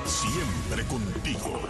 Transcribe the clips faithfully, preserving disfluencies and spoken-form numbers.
siempre contigo.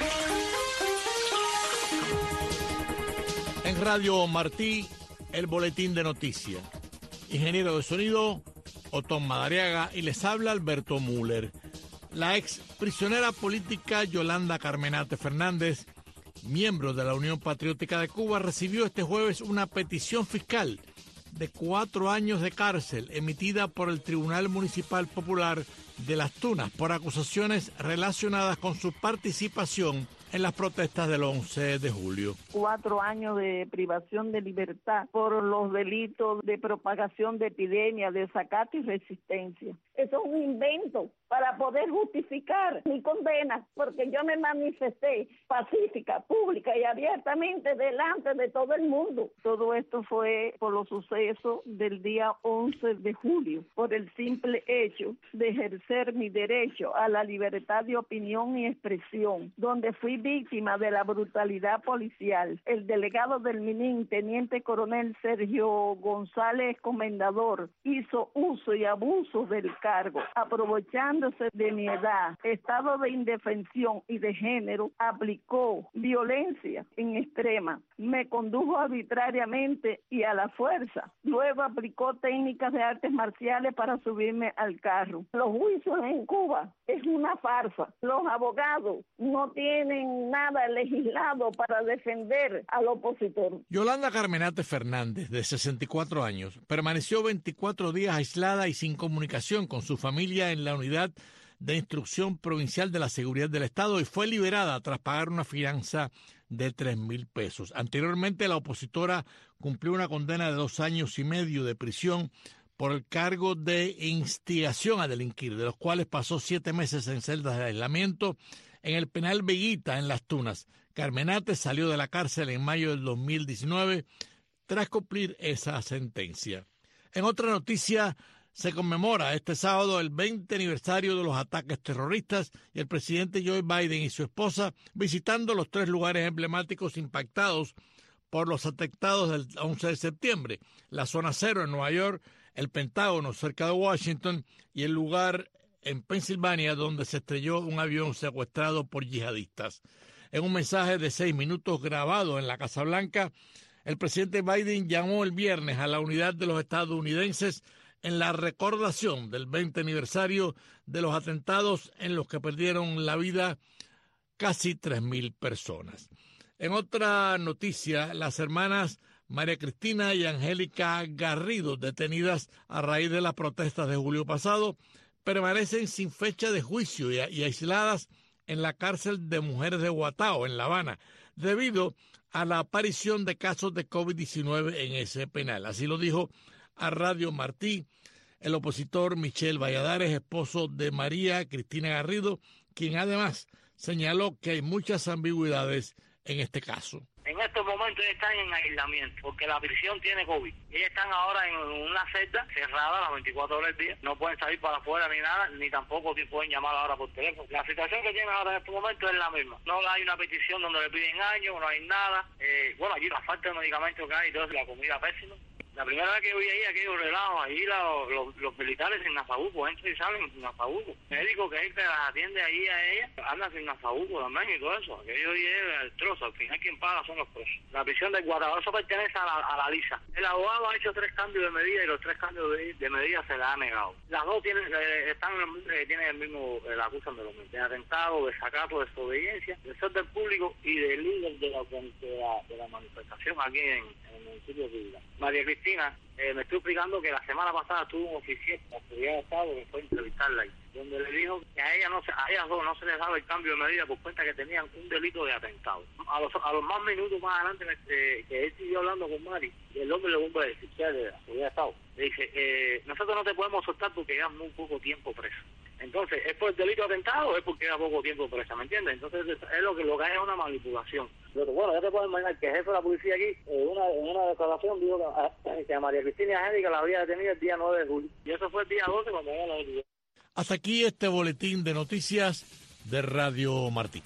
En Radio Martí, el boletín de noticias. Ingeniero de sonido, Otón Madariaga, y les habla Alberto Müller. La ex prisionera política Yolanda Carmenate Fernández, miembro de la Unión Patriótica de Cuba, recibió este jueves una petición fiscal de cuatro años de cárcel emitida por el Tribunal Municipal Popular de Las Tunas por acusaciones relacionadas con su participación en las protestas del once de julio. Cuatro años de privación de libertad por los delitos de propagación de epidemia, desacato y resistencia. Eso es un invento para poder justificar mi condena, porque yo me manifesté pacífica, pública y abiertamente delante de todo el mundo. Todo esto fue por los sucesos del día once de julio, por el simple hecho de ejercer mi derecho a la libertad de opinión y expresión, donde fui víctima de la brutalidad policial. El delegado del MININ, teniente coronel Sergio González Comendador, hizo uso y abuso del cargo, aprovechándose de mi edad, estado de indefensión y de género, aplicó violencia en extrema, me condujo arbitrariamente y a la fuerza, luego aplicó técnicas de artes marciales para subirme al carro. Los juicios en Cuba es una farsa. Los abogados no tienen nada legislado para defender al opositor. Yolanda Carmenate Fernández, de sesenta y cuatro años, permaneció veinticuatro días aislada y sin comunicación con su familia en la unidad de instrucción provincial de la seguridad del Estado y fue liberada tras pagar una fianza de tres mil pesos. Anteriormente, la opositora cumplió una condena de dos años y medio de prisión por el cargo de instigación a delinquir, de los cuales pasó siete meses en celdas de aislamiento en el penal Veguita, en Las Tunas. Carmenate salió de la cárcel en mayo del dos mil diecinueve tras cumplir esa sentencia. En otra noticia, se conmemora este sábado el veinte aniversario de los ataques terroristas y el presidente Joe Biden y su esposa visitando los tres lugares emblemáticos impactados por los atentados del once de septiembre, la zona cero en Nueva York, el Pentágono cerca de Washington y el lugar en Pensilvania donde se estrelló un avión secuestrado por yihadistas. En un mensaje de seis minutos grabado en la Casa Blanca, el presidente Biden llamó el viernes a la unidad de los estadounidenses en la recordación del veinte aniversario de los atentados en los que perdieron la vida casi tres mil personas. En otra noticia, las hermanas María Cristina y Angélica Garrido, detenidas a raíz de las protestas de julio pasado, permanecen sin fecha de juicio y, y aisladas en la cárcel de mujeres de Guatao, en La Habana, debido a la aparición de casos de COVID diecinueve en ese penal. Así lo dijo a Radio Martí el opositor Michel Valladares, esposo de María Cristina Garrido, quien además señaló que hay muchas ambigüedades en este caso. En estos momentos ellos están en aislamiento porque la prisión tiene COVID. Ellos están ahora en una celda cerrada las veinticuatro horas del día. No pueden salir para afuera ni nada, ni tampoco pueden llamar ahora por teléfono. La situación que tienen ahora en estos momentos es la misma. No hay una petición donde le piden años, no hay nada. Eh, bueno, allí la falta de medicamentos que hay y todo eso, la comida pésima. La primera vez que yo vi ahí aquellos relajos, ahí los, los, los militares sin nafabuco, entran y salen sin nafabuco. Médico que es que las atiende ahí a ella, anda sin nafabuco también y todo eso. Aquello lleva el trozo, al final quien paga son los presos. La prisión de Guatabao, eso pertenece a la, a la Lisa. El abogado ha hecho tres cambios de medida y los tres cambios de, de medida se le ha negado. Las dos tienen, eh, están, eh, tienen el mismo, eh, la acusan de lo mismo. De atentado, desacato, desobediencia, desorden público y de líder de la, de la, de la manifestación aquí en, en el municipio de Vila. María Cristina Eh, me estoy explicando que la semana pasada tuvo un oficial de la seguridad de Estado que fue a entrevistarla ahí, donde le dijo que a ella no se, a ellas dos no se les daba el cambio de medida por cuenta que tenían un delito de atentado. A los, a los más minutos más adelante eh, que él siguió hablando con Mari, y el hombre le vuelve a decir, de la seguridad de Estado, le dice, eh, nosotros no te podemos soltar porque llevas muy poco tiempo preso. Entonces, ¿es por el delito de atentado o es porque lleva poco tiempo presa? ¿Me entiendes? Entonces, es lo que lo que hay es una manipulación. Pero bueno, ya te puedes imaginar que el jefe de la policía aquí, eh, una, en una declaración, dijo que a, que a María Cristina y a Angélica la había detenido el día nueve de julio. Y eso fue el día doce cuando ella la detuvo. Hasta aquí este boletín de noticias de Radio Martí.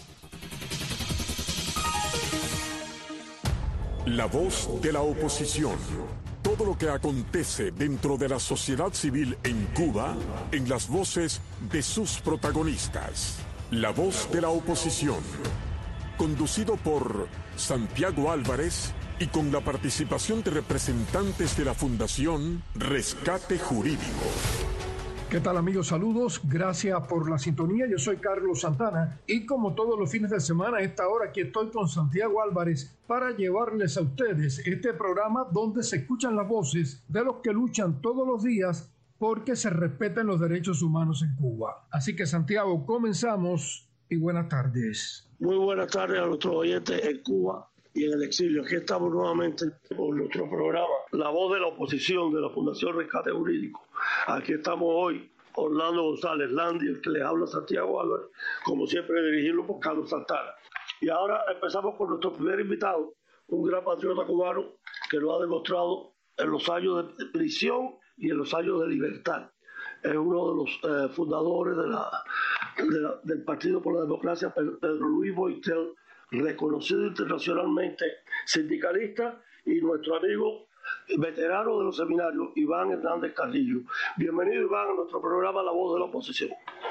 La voz de la oposición. Todo lo que acontece dentro de la sociedad civil en Cuba, en las voces de sus protagonistas. La voz de la oposición. Conducido por Santiago Álvarez y con la participación de representantes de la Fundación Rescate Jurídico. ¿Qué tal, amigos? Saludos, gracias por la sintonía. Yo soy Carlos Santana y como todos los fines de semana a esta hora aquí estoy con Santiago Álvarez para llevarles a ustedes este programa donde se escuchan las voces de los que luchan todos los días porque se respeten los derechos humanos en Cuba. Así que, Santiago, comenzamos y buenas tardes. Muy buenas tardes a nuestros oyentes en Cuba y en el exilio. Aquí estamos nuevamente con nuestro programa La Voz de la Oposición de la Fundación Rescate Jurídico. Aquí estamos hoy, Orlando González Landi, el que les habla Santiago Álvarez, como siempre dirigido por Carlos Santana. Y ahora empezamos con nuestro primer invitado, un gran patriota cubano que lo ha demostrado en los años de prisión y en los años de libertad. Es uno de los eh, fundadores de la, de la, del Partido por la Democracia, Pedro Luis Boitel, reconocido internacionalmente sindicalista, y nuestro amigo veterano de los seminarios, Iván Hernández Carrillo. Bienvenido, Iván, a nuestro programa La Voz de la Oposición.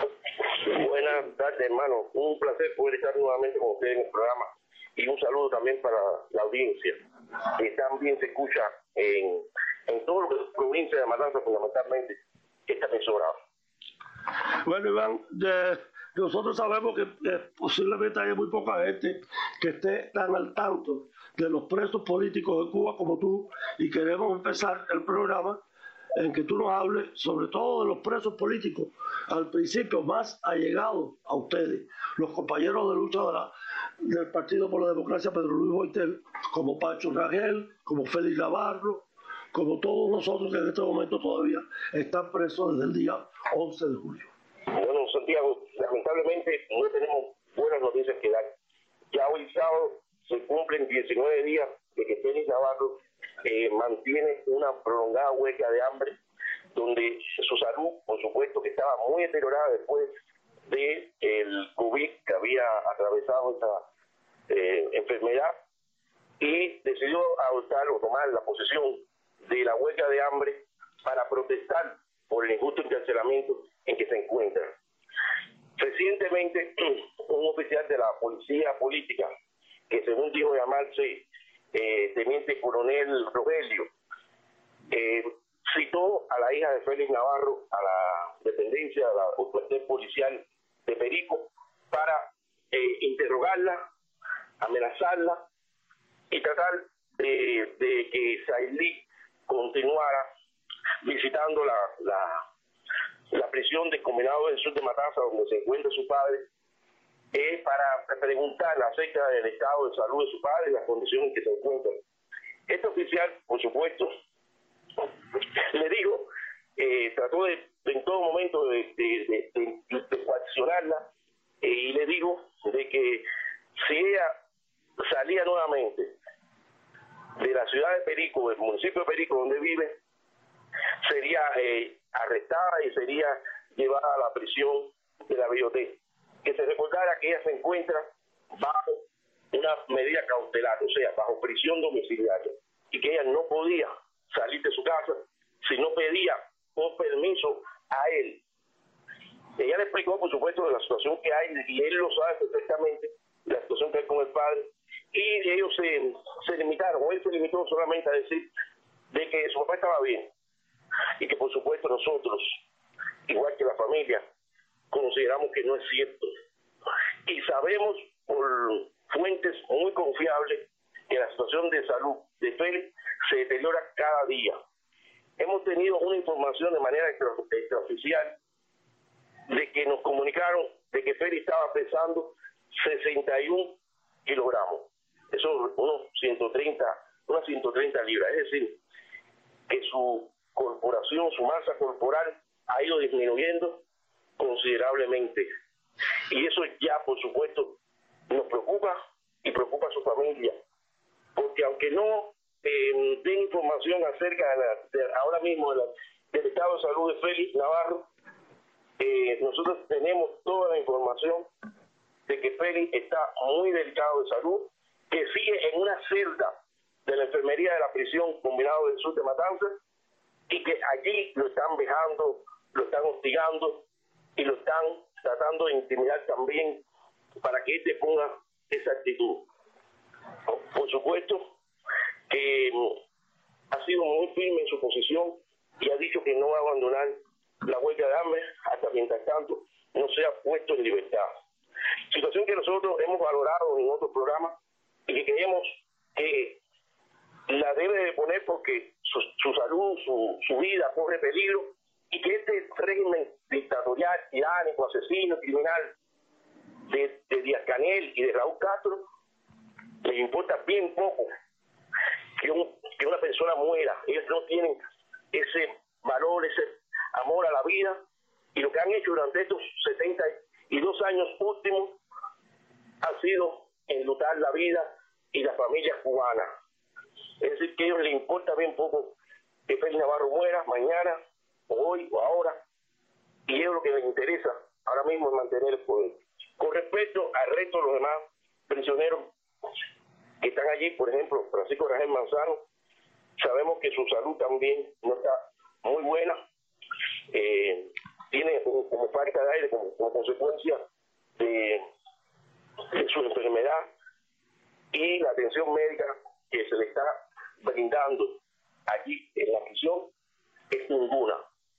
Buenas tardes, hermano. Un placer poder estar nuevamente con ustedes en el programa. Y un saludo también para la audiencia, que también se escucha en, en toda la provincia de Matanzas, fundamentalmente, esta emisora. Bueno, Iván, de, nosotros sabemos que eh, posiblemente haya muy poca gente que esté tan al tanto de los presos políticos de Cuba como tú, y queremos empezar el programa en que tú nos hables sobre todo de los presos políticos al principio más allegados a ustedes, los compañeros de lucha de la, del Partido por la Democracia, Pedro Luis Boitel, como Pacho Rangel, como Félix Navarro, como todos nosotros que en este momento todavía están presos desde el día once de julio. Bueno, Santiago, lamentablemente no tenemos buenas noticias que dar. Ya hoy sábado se cumplen diecinueve días de que Félix Navarro eh, mantiene una prolongada huelga de hambre, donde su salud, por supuesto, que estaba muy deteriorada después del de COVID que había atravesado esta eh, enfermedad, y decidió adoptar o tomar la posesión de la huelga de hambre para protestar por el injusto encarcelamiento en que se encuentra. Recientemente, un oficial de la policía política, que según dijo llamarse eh, teniente coronel Rogelio, eh, citó a la hija de Félix Navarro a la dependencia de la cuartel policial de Perico para eh, interrogarla, amenazarla y tratar de, de que Sailí continuara visitando la, la, la prisión del Combinado del Sur de Matanzas, donde se encuentra su padre, eh, para preguntar acerca del estado de salud de su padre y las condiciones en que se encuentra. Este oficial, por supuesto, le dijo, eh, trató de, en todo momento de, de, de, de, de coaccionarla, eh, y le dijo de que si ella salía nuevamente de la ciudad de Perico, del municipio de Perico donde vive, sería eh, arrestada y sería llevada a la prisión de la B O T. Que se recordara que ella se encuentra bajo una medida cautelar, o sea, bajo prisión domiciliaria, y que ella no podía salir de su casa si no pedía un permiso a él. Ella le explicó, por supuesto, de la situación que hay, y él lo sabe perfectamente, la situación que hay con el padre, y ellos se, se limitaron, o él se limitó solamente a decir de que su papá estaba bien, y que por supuesto nosotros, igual que la familia, consideramos que no es cierto. Y sabemos por fuentes muy confiables que la situación de salud de Félix se deteriora cada día. Hemos tenido una información de manera extraoficial de que nos comunicaron de que Félix estaba pesando sesenta y un kilogramos. Eso es unos ciento treinta, unas ciento treinta libras. Es decir, que su corporación, su masa corporal ha ido disminuyendo considerablemente. Y eso ya, por supuesto, nos preocupa y preocupa a su familia. Porque aunque no eh, den información acerca de, la, de ahora mismo de la, del estado de salud de Félix Navarro, eh, nosotros tenemos toda la información de que Félix está muy delicado de salud, que sigue en una celda de la enfermería de la prisión Combinado del Sur de Matanzas, y que allí lo están vejando, lo están hostigando y lo están tratando de intimidar también para que éste ponga esa actitud. Por supuesto que ha sido muy firme en su posición y ha dicho que no va a abandonar la huelga de hambre hasta mientras tanto no sea puesto en libertad. Situación que nosotros hemos valorado en otros programas y que creemos que la debe de poner porque su, su salud, su, su vida corre peligro y que este régimen dictatorial, tiránico, asesino, criminal de, de Díaz-Canel y de Raúl Castro les importa bien poco que, un, que una persona muera. Ellos no tienen ese valor, ese amor a la vida, y lo que han hecho durante estos setenta y dos años últimos ha sido enlutar la vida y la familia cubana. Es decir, que a ellos les importa bien poco que Félix Navarro muera mañana, o hoy, o ahora, y ellos lo que les interesa ahora mismo es mantener el poder. Con respecto al resto de los demás prisioneros que están allí, por ejemplo, Francisco Rangel Manzano, sabemos que su salud también no está muy buena, eh, tiene como, como falta de aire, como, como consecuencia de, de su enfermedad, y la atención médica que se le está brindando allí en la prisión es ninguna.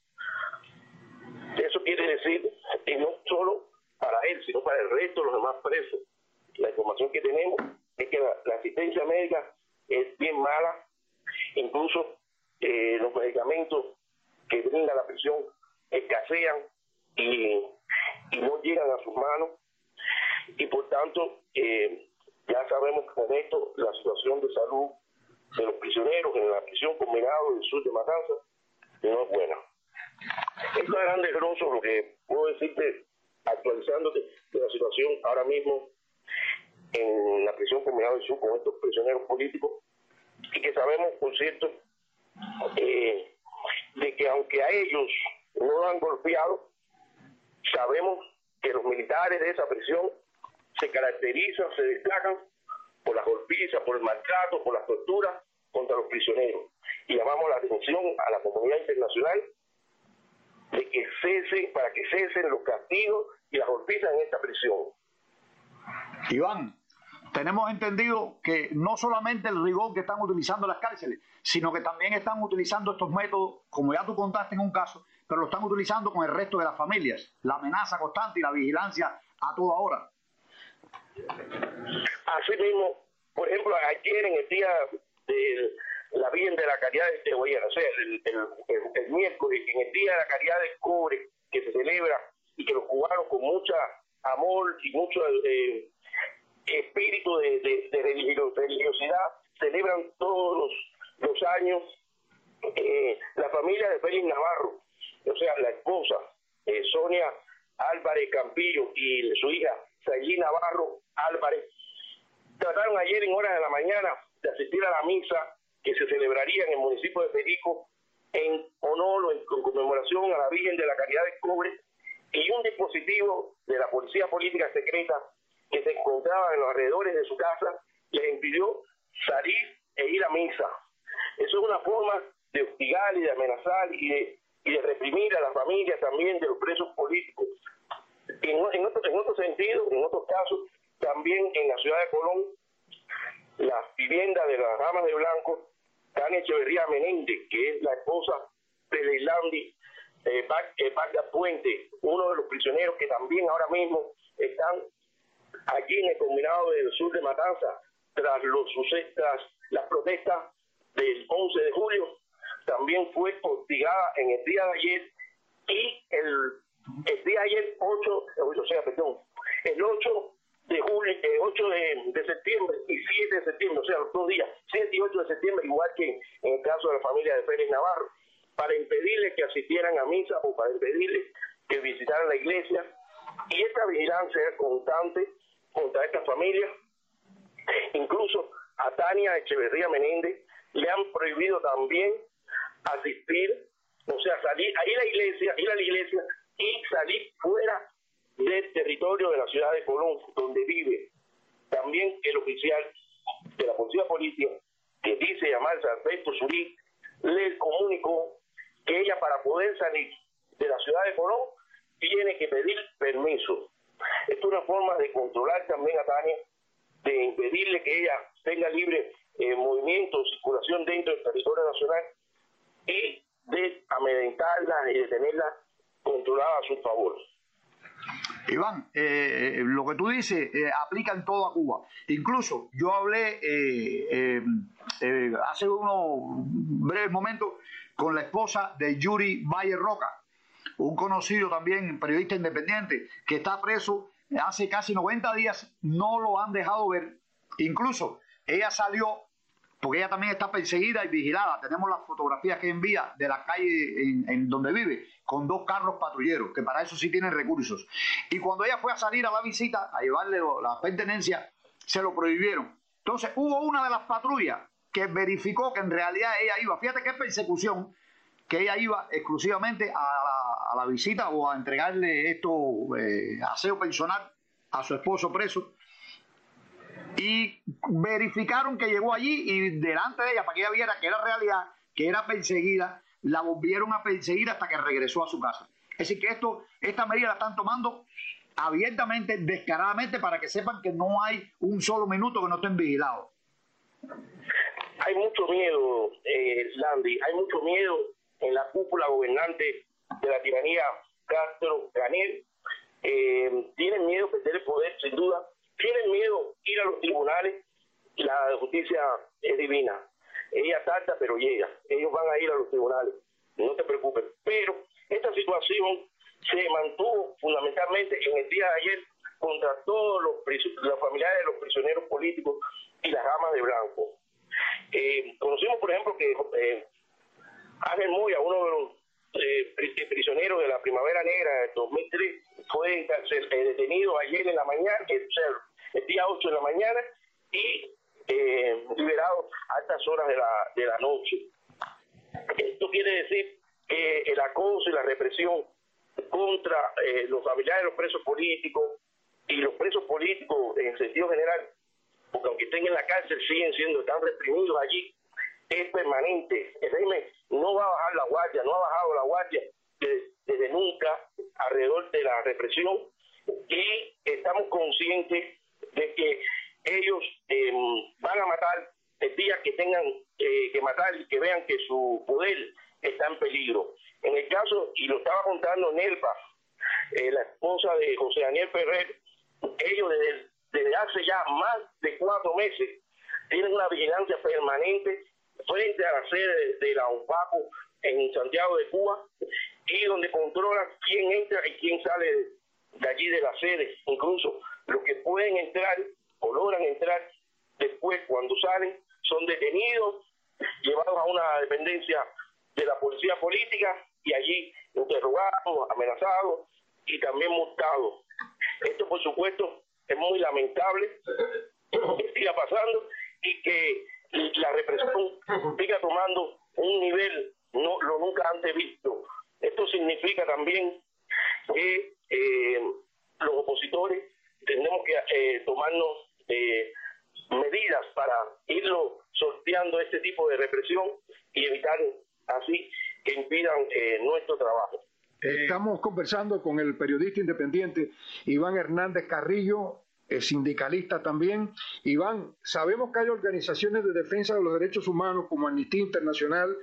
Eso quiere decir que no solo para él, sino para el resto de los demás presos. La información que tenemos es que la, la asistencia médica es bien mala, incluso eh, los medicamentos que brinda la prisión escasean y, y no llegan a sus manos, y por tanto eh, ya sabemos que con esto la situación de salud de los prisioneros en la prisión combinada del sur de Matanzas no es buena. Esto es grande grosso lo que puedo decirte, actualizándote de la situación ahora mismo en la prisión combinada del sur con estos prisioneros políticos, y que sabemos, por cierto, eh, de que aunque a ellos no lo han golpeado, sabemos que los militares de esa prisión se caracterizan, se destacan por las golpizas, por el maltrato, por las torturas contra los prisioneros. Y llamamos la atención a la comunidad internacional de que cese, para que cesen los castigos y las golpizas en esta prisión. Iván, tenemos entendido que no solamente el rigor que están utilizando las cárceles, sino que también están utilizando estos métodos, como ya tú contaste en un caso, pero lo están utilizando con el resto de las familias, la amenaza constante y la vigilancia a toda hora. Así mismo, por ejemplo, ayer en el día de la Virgen de la Caridad de Tehuayana, o sea, el, el, el, el miércoles, en el día de la Caridad del Cobre, que se celebra y que los cubanos con mucha amor y mucho eh, espíritu de, de, de religiosidad celebran todos los, los años, eh, la familia de Félix Navarro, o sea, la esposa eh, Sonia Álvarez Campillo y su hija Sailí Navarro Álvarez, trataron ayer en horas de la mañana de asistir a la misa que se celebraría en el municipio de Perico en honor o en conmemoración a la Virgen de la Caridad del Cobre, y un dispositivo de la Policía Política Secreta que se encontraba en los alrededores de su casa les impidió salir e ir a misa. Eso es una forma de hostigar y de amenazar y de, y de reprimir a la familia también de los presos políticos. En, en, otro, en otro sentido, en otros casos, también en la ciudad de Colón, la vivienda de las Damas de Blanco, Tania Echeverría Menéndez, que es la esposa de Leilandi eh, Vargas Puente, uno de los prisioneros que también ahora mismo están allí en el combinado del sur de Matanzas, tras los tras las protestas del once de julio, también fue hostigada en el día de ayer, y el, el día de ayer, ocho, o sea, perdón, el ocho de julio, eh, ocho de, de septiembre y siete de septiembre, o sea, los dos días, siete y ocho de septiembre, igual que en el caso de la familia de Félix Navarro, para impedirles que asistieran a misa o para impedirles que visitaran la iglesia, y esta vigilancia es constante contra esta familia. Incluso a Tania Echeverría Menéndez le han prohibido también asistir, o sea, salir, a ir a la iglesia, ir a la iglesia y salir fuera del territorio de la ciudad de Colón, donde vive. También el oficial de la Policía Política, que dice llamarse Alberto Surí, le comunicó que ella, para poder salir de la ciudad de Colón, tiene que pedir permiso. Esto es una forma de controlar también a Tania, de impedirle que ella tenga libre eh, movimiento, circulación dentro del territorio nacional y de amedrentarla y de tenerla controlada a su favor. Iván, eh, lo que tú dices eh, aplica en toda Cuba. Incluso yo hablé eh, eh, eh, hace unos breves momentos con la esposa de Yuri Valle Roca, un conocido también periodista independiente que está preso hace casi noventa días, no lo han dejado ver. Incluso ella salió, porque ella también está perseguida y vigilada. Tenemos las fotografías que envía de la calle en, en donde vive, con dos carros patrulleros, que para eso sí tienen recursos. Y cuando ella fue a salir a la visita, a llevarle la pertenencia, se lo prohibieron. Entonces hubo una de las patrullas que verificó que en realidad ella iba, fíjate qué persecución, que ella iba exclusivamente a la, a la visita o a entregarle esto, eh, aseo personal a su esposo preso. Y verificaron que llegó allí y delante de ella, para que ella viera que era realidad, que era perseguida, la volvieron a perseguir hasta que regresó a su casa. Es decir, que esto, esta medida la están tomando abiertamente, descaradamente, para que sepan que no hay un solo minuto que no estén vigilados. Hay mucho miedo, eh, Landy, hay mucho miedo en la cúpula gobernante de la tiranía Castro-Daniel. Eh, tienen miedo de perder el poder, sin duda. Tienen miedo ir a los tribunales. La justicia es divina. Ella tarda, pero llega. Ellos van a ir a los tribunales. No te preocupes. Pero esta situación se mantuvo fundamentalmente en el día de ayer contra todos los, los familiares de los prisioneros políticos y las damas de blanco. Eh, conocimos, por ejemplo, que eh, Ángel Moya, uno de los eh, prisioneros de la Primavera Negra del dos mil tres, fue detenido ayer en la mañana, el, el día ocho de la mañana, y eh, liberado a altas horas de la, de la noche. Esto quiere decir que el acoso y la represión contra eh, los familiares de los presos políticos y los presos políticos en sentido general, porque aunque estén en la cárcel siguen siendo tan reprimidos allí, es permanente. El régimen no va a bajar la guardia, no ha bajado la guardia desde, desde nunca alrededor de la represión, y estamos conscientes de que ellos eh, van a matar el día que tengan eh, que matar y que vean que su poder está en peligro. En el caso, y lo estaba contando Nelva, eh, la esposa de José Daniel Ferrer, ellos desde, desde hace ya más de cuatro meses tienen una vigilancia permanente frente a la sede de la ONPACO en Santiago de Cuba, y donde controlan quién entra y quién sale de, de allí de la sede. Incluso los que pueden entrar o logran entrar después, cuando salen, son detenidos, llevados a una dependencia de la policía política y allí interrogados, amenazados y también multados. Esto, por supuesto, es muy lamentable que siga pasando y que la represión siga tomando un nivel no lo nunca antes visto. Esto significa también que eh, los opositores tenemos que eh, tomarnos eh, medidas para irlo sorteando este tipo de represión y evitar así que impidan eh, nuestro trabajo. Estamos conversando con el periodista independiente Iván Hernández Carrillo, sindicalista también. Iván, sabemos que hay organizaciones de defensa de los derechos humanos como Amnistía Internacional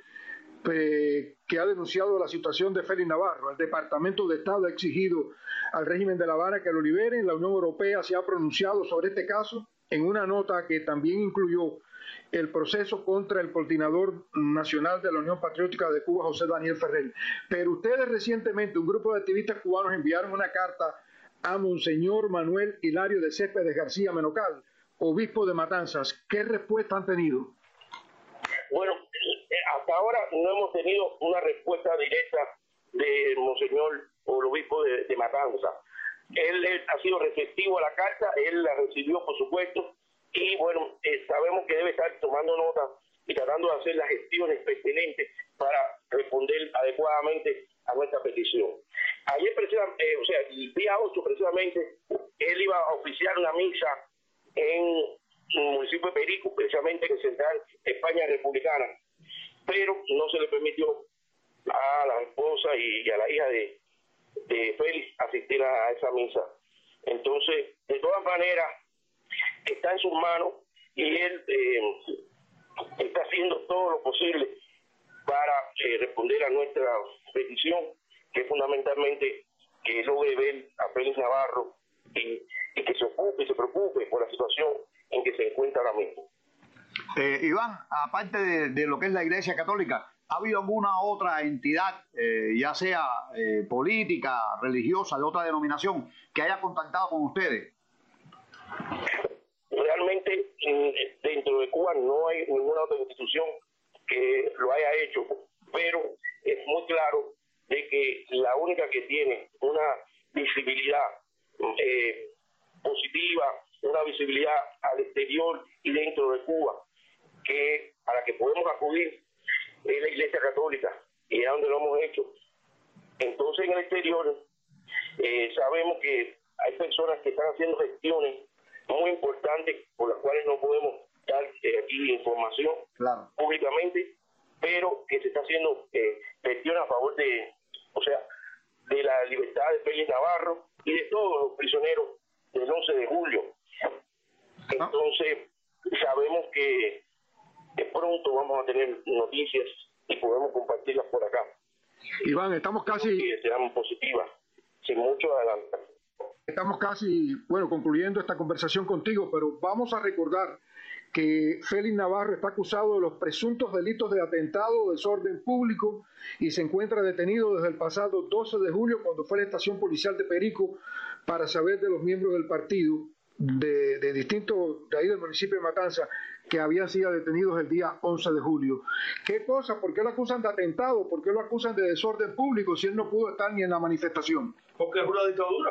eh, que ha denunciado la situación de Félix Navarro. El Departamento de Estado ha exigido al régimen de La Habana que lo liberen. La Unión Europea se ha pronunciado sobre este caso en una nota que también incluyó el proceso contra el coordinador nacional de la Unión Patriótica de Cuba, José Daniel Ferrer. Pero ustedes recientemente, un grupo de activistas cubanos, enviaron una carta a Monseñor Manuel Hilario de Céspedes García Menocal, obispo de Matanzas. ¿Qué respuesta han tenido? Bueno, hasta ahora no hemos tenido una respuesta directa de Monseñor o el obispo de, de Matanzas. Él, él ha sido receptivo a la carta, él la recibió, por supuesto, y bueno, eh, sabemos que debe estar tomando nota y tratando de hacer las gestiones pertinentes para responder adecuadamente a nuestra petición. Ayer, precisamente, eh, o sea, el día ocho precisamente, él iba a oficiar una misa en el municipio de Perico, precisamente en Central España Republicana, pero no se le permitió a la esposa y a la hija de, eh, Félix asistir a, a esa misa. Entonces, de todas maneras, está en sus manos y él eh, está haciendo todo lo posible para eh, responder a nuestra petición, que es fundamentalmente que logre ver a Félix Navarro y, y que se ocupe y se preocupe por la situación en que se encuentra ahora mismo. Eh, Iván, aparte de, de lo que es la Iglesia Católica, ¿ha habido alguna otra entidad, eh, ya sea eh, política, religiosa, de otra denominación, que haya contactado con ustedes? Realmente dentro de Cuba no hay ninguna otra institución que lo haya hecho, pero es muy claro de que la única que tiene una visibilidad eh, positiva, una visibilidad al exterior y dentro de Cuba, que a la que podemos acudir es la Iglesia Católica, y es donde lo hemos hecho. Entonces, en el exterior eh, sabemos que hay personas que están haciendo gestiones muy importantes por las cuales no podemos dar eh, aquí información claro. públicamente, pero que se está haciendo eh, gestión a favor de, o sea, de la libertad de Félix Navarro y de todos los prisioneros del once de julio. Entonces, sabemos que, que pronto vamos a tener noticias y podemos compartirlas por acá. Iván, estamos casi... Que serán positivas, sin mucho adelanto. Estamos casi, bueno, concluyendo esta conversación contigo, pero vamos a recordar que Félix Navarro está acusado de los presuntos delitos de atentado o desorden público y se encuentra detenido desde el pasado doce de julio, cuando fue a la estación policial de Perico para saber de los miembros del partido de, de distintos, de ahí del municipio de Matanza, que habían sido detenidos el día once de julio. ¿Qué cosa? ¿Por qué lo acusan de atentado? ¿Por qué lo acusan de desorden público si él no pudo estar ni en la manifestación? Porque es una dictadura.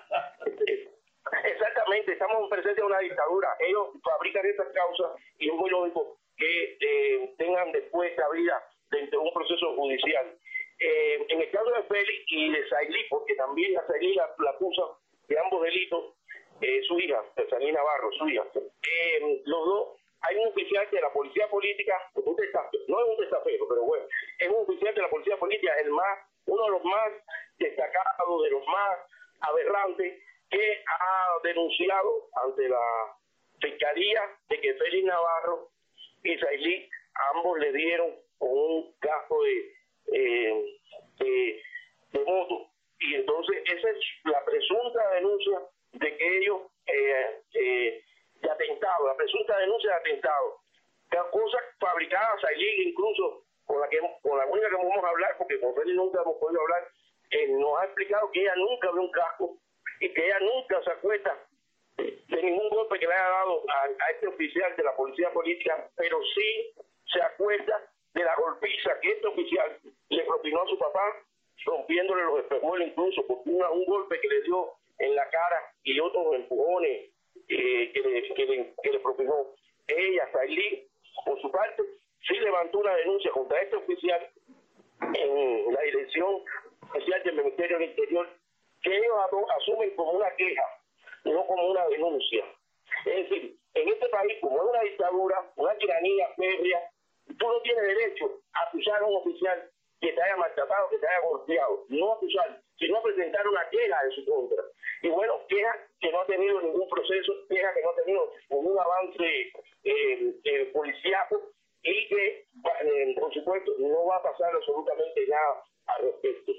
Exactamente, estamos en presencia de una dictadura. Ellos fabrican estas causas y es muy lógico que eh, tengan después cabida dentro de un proceso judicial. Eh, en el caso de Félix y de Sailí, porque también a Sailí la, la acusa de ambos delitos, eh, su hija, Sailí Navarro, su hija. Eh, los dos, hay un oficial de la policía política, un testaferro, no es un testaferro, pero bueno, es un oficial de la policía política, el más, uno de los más destacados, de los más aberrantes, que ha denunciado ante la Fiscalía de que Félix Navarro y Sailí ambos le dieron un casco de, eh, de, de moto. Y entonces esa es la presunta denuncia de que ellos, eh, eh, de atentado, la presunta denuncia de atentado. Cosas fabricadas, Sailí incluso, con la que con la única que vamos a hablar, porque con Félix nunca hemos podido hablar, eh, nos ha explicado que ella nunca ve un casco y que ella nunca se acuerda de ningún golpe que le haya dado a, a este oficial de la policía política, pero sí se acuerda de la golpiza que este oficial le propinó a su papá, rompiéndole los espejuelos incluso, por una, un golpe que le dio en la cara y otros empujones eh, que, le, que, le, que le propinó. Ella, Sailí, por su parte, sí levantó una denuncia contra este oficial en la dirección oficial del Ministerio del Interior, que ellos asumen como una queja, no como una denuncia. Es decir, en este país, como es una dictadura, una tiranía férrea, tú no tienes derecho a acusar a un oficial que te haya maltratado, que te haya golpeado, no acusar, sino presentar una queja en su contra. Y bueno, queja que no ha tenido ningún proceso, queja que no ha tenido ningún avance eh, eh, policíaco y que, eh, por supuesto, no va a pasar absolutamente nada al respecto.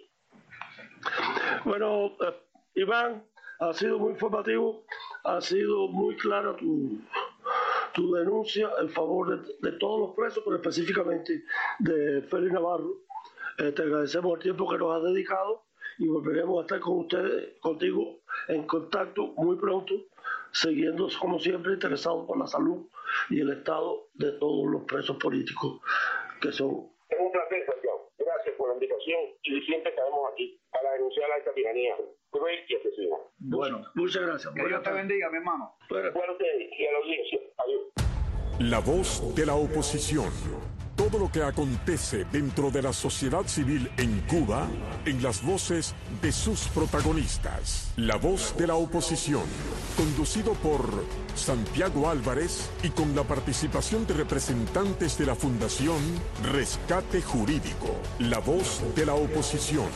Bueno, eh, Iván, ha sido muy informativo, ha sido muy clara tu, tu denuncia en favor de, de todos los presos, pero específicamente de Félix Navarro. Eh, te agradecemos el tiempo que nos has dedicado y volveremos a estar con ustedes, contigo en contacto muy pronto, siguiendo como siempre interesados por la salud y el estado de todos los presos políticos que son. Es un placer, Santiago. Gracias por la invitación y siempre estaremos aquí para denunciar a esta tiranía cruel y asesina. Bueno, muchas gracias. Que Dios te bendiga, mi hermano. Bueno, a ustedes y a la audiencia. Adiós. La voz de la oposición. Todo lo que acontece dentro de la sociedad civil en Cuba, en las voces de sus protagonistas. La voz de la oposición, conducido por Santiago Álvarez y con la participación de representantes de la Fundación Rescate Jurídico. La voz de la oposición.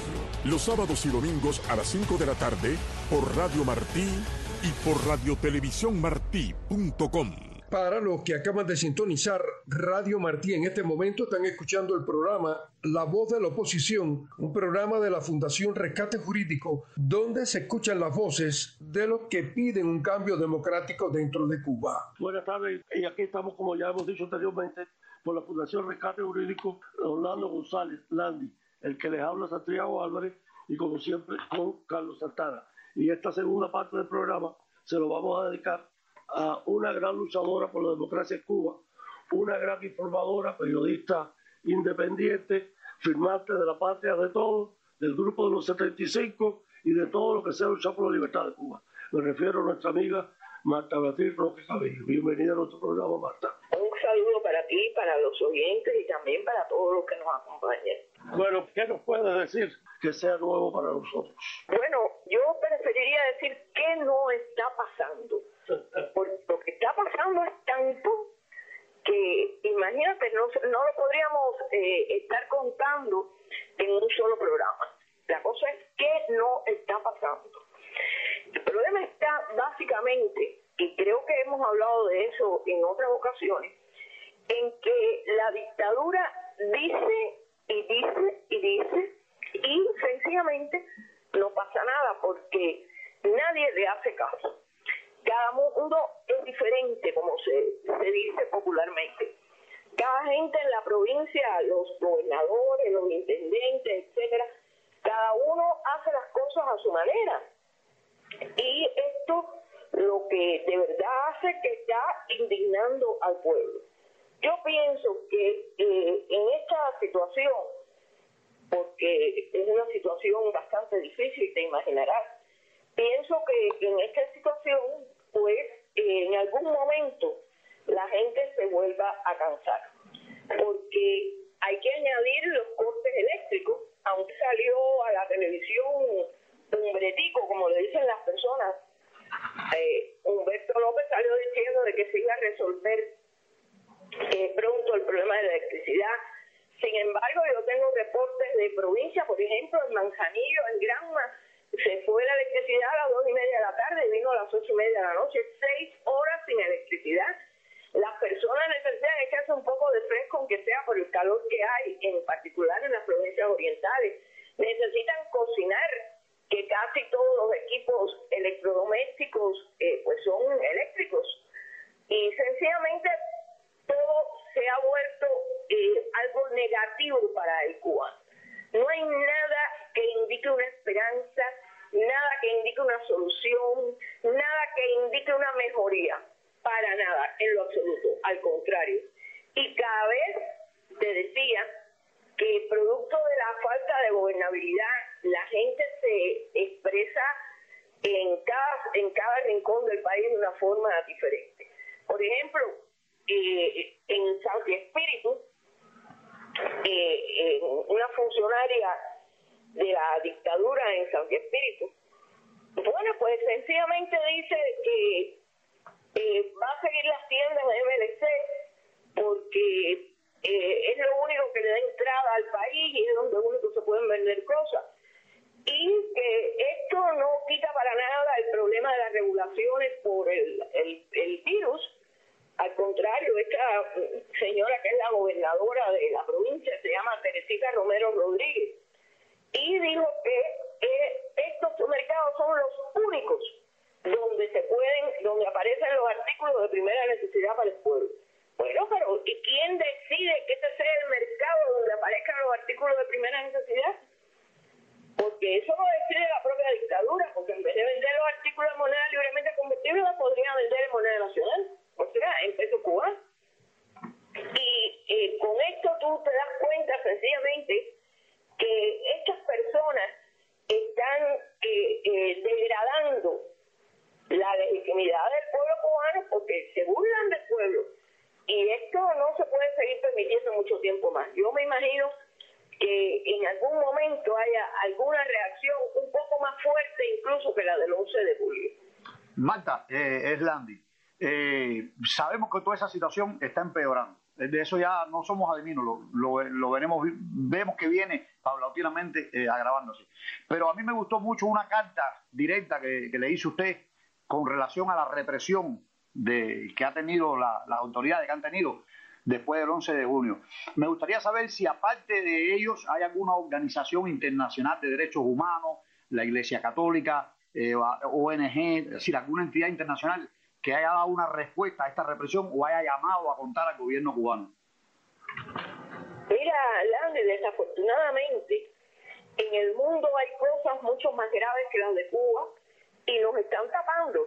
los sábados y domingos a las cinco de la tarde por Radio Martí y por radiotelevisión martí punto com. Para los que acaban de sintonizar Radio Martí, en este momento están escuchando el programa La Voz de la Oposición, un programa de la Fundación Rescate Jurídico, donde se escuchan las voces de los que piden un cambio democrático dentro de Cuba. Buenas tardes, y aquí estamos, como ya hemos dicho anteriormente, por la Fundación Rescate Jurídico, Orlando González, Landy, el que les habla Santiago Álvarez, y como siempre con Carlos Santana. Y esta segunda parte del programa se lo vamos a dedicar a una gran luchadora por la democracia en Cuba, una gran informadora, periodista independiente, firmante de la Patria de Todos, del Grupo de los setenta y cinco y de todo lo que sea luchar por la libertad de Cuba. Me refiero a nuestra amiga Marta Beatriz Roque Cabello. Bienvenida a nuestro programa, Marta. Un saludo para ti, para los oyentes y también para todos los que nos acompañan. Bueno, ¿qué nos puedes decir que sea nuevo para nosotros? Bueno, yo preferiría decir qué no está pasando. Porque lo que está pasando es tanto que, imagínate, no, no lo podríamos eh, estar contando en un solo programa. La cosa es qué no está pasando. El problema está básicamente, y creo que hemos hablado de eso en otras ocasiones, en que la dictadura dice y dice y dice y sencillamente no pasa nada porque nadie le hace caso. Cada mundo es diferente, como se, se dice popularmente. Cada gente en la provincia, los gobernadores, los intendentes, etcétera, cada uno hace las cosas a su manera. Y esto lo que de verdad hace que está indignando al pueblo. Yo pienso que eh, en esta situación, porque es una situación bastante difícil, te imaginarás, pienso que en esta situación, pues, eh, en algún momento la gente se vuelva a cansar. Porque hay que añadir los cortes eléctricos. Aunque salió a la televisión un bretico, como le dicen las personas, eh, Humberto López salió diciendo de que se iba a resolver eh, pronto el problema de la electricidad. Sin embargo, yo tengo reportes de provincia, por ejemplo, en Manzanillo, en Granma, se fue la electricidad a las dos y media de la tarde y vino a las ocho y media de la noche, seis horas sin electricidad. Las personas necesitan echarse un poco de fresco, aunque sea por el calor que hay, en particular en las provincias orientales. Necesitan cocinar, que casi todos los equipos electrodomésticos eh, pues son eléctricos. Y sencillamente todo se ha vuelto eh, algo negativo para el cubano. No hay nada que indique una esperanza, nada que indique una solución, nada que indique una mejoría. Para nada, en lo absoluto, al contrario. Y cada vez te decía que producto de la falta de gobernabilidad, la gente se expresa en cada, en cada rincón del país de una forma diferente. Por ejemplo, eh, en Santi Espíritu, eh, eh, una funcionaria de la dictadura en Santi Espíritu, bueno, pues sencillamente dice que Eh, va a seguir las tiendas de M L C porque eh, es lo único que le da entrada al país y es donde único se pueden vender cosas. Y que esto no quita para nada el problema de las regulaciones por el, el, el virus. Al contrario, esta señora que es la gobernadora de la provincia se llama Teresita Romero Rodríguez y dijo que eh, estos mercados son los únicos donde se pueden, donde aparecen los artículos de primera necesidad para el pueblo. Bueno, pero ¿y quién decide que ese sea el mercado donde aparezcan los artículos de primera necesidad? Porque eso lo decide la propia dictadura, porque en vez de vender los artículos de moneda libremente convertible, los podría vender en moneda nacional, o sea, en peso cubano. Y eh, con esto tú te das cuenta sencillamente que estas personas están eh, eh, degradando la legitimidad del pueblo cubano porque se burlan del pueblo y esto no se puede seguir permitiendo mucho tiempo más. Yo me imagino que en algún momento haya alguna reacción un poco más fuerte incluso que la del once de julio. Marta, eh, es Landy. Eh, sabemos que toda esa situación está empeorando. De eso ya no somos adivinos, lo, lo, lo veremos, vemos que viene paulatinamente eh, agravándose. Pero a mí me gustó mucho una carta directa que, que le hizo usted con relación a la represión de, que ha tenido la, las autoridades que han tenido después del once de junio. Me gustaría saber si aparte de ellos hay alguna organización internacional de derechos humanos, la Iglesia Católica, eh, O N G, es decir, alguna entidad internacional que haya dado una respuesta a esta represión o haya llamado a contar al gobierno cubano. Mira, Landy, desafortunadamente en el mundo hay cosas mucho más graves que las de Cuba y nos están tapando,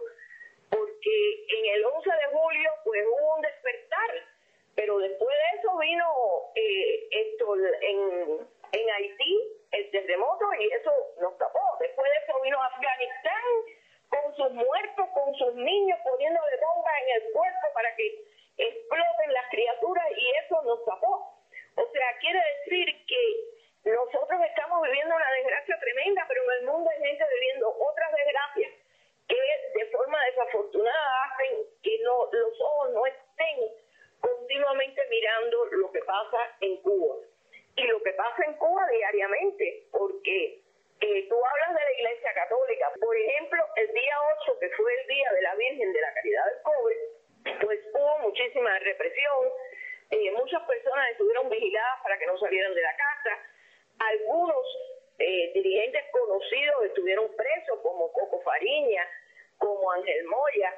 porque en el once de julio pues hubo un despertar, pero después de eso vino eh, esto en, en Haití, el terremoto, y eso nos tapó. Después de eso vino Afganistán con sus muertos, con sus niños poniéndole bombas en el cuerpo para que exploten las criaturas, y eso nos tapó. O sea, quiere decir que nosotros estamos viviendo una desgracia tremenda, pero en el mundo hay gente viviendo otras desgracias que de forma desafortunada hacen que no, los ojos no estén continuamente mirando lo que pasa en Cuba. Y lo que pasa en Cuba diariamente, porque eh, tú hablas de la Iglesia Católica. Por ejemplo, el día ocho, que fue el día de la Virgen de la Caridad del Cobre, pues hubo muchísima represión. Eh, muchas personas estuvieron vigiladas para que no salieran de la casa. Algunos eh, dirigentes conocidos estuvieron presos, como Coco Fariña, como Ángel Moya,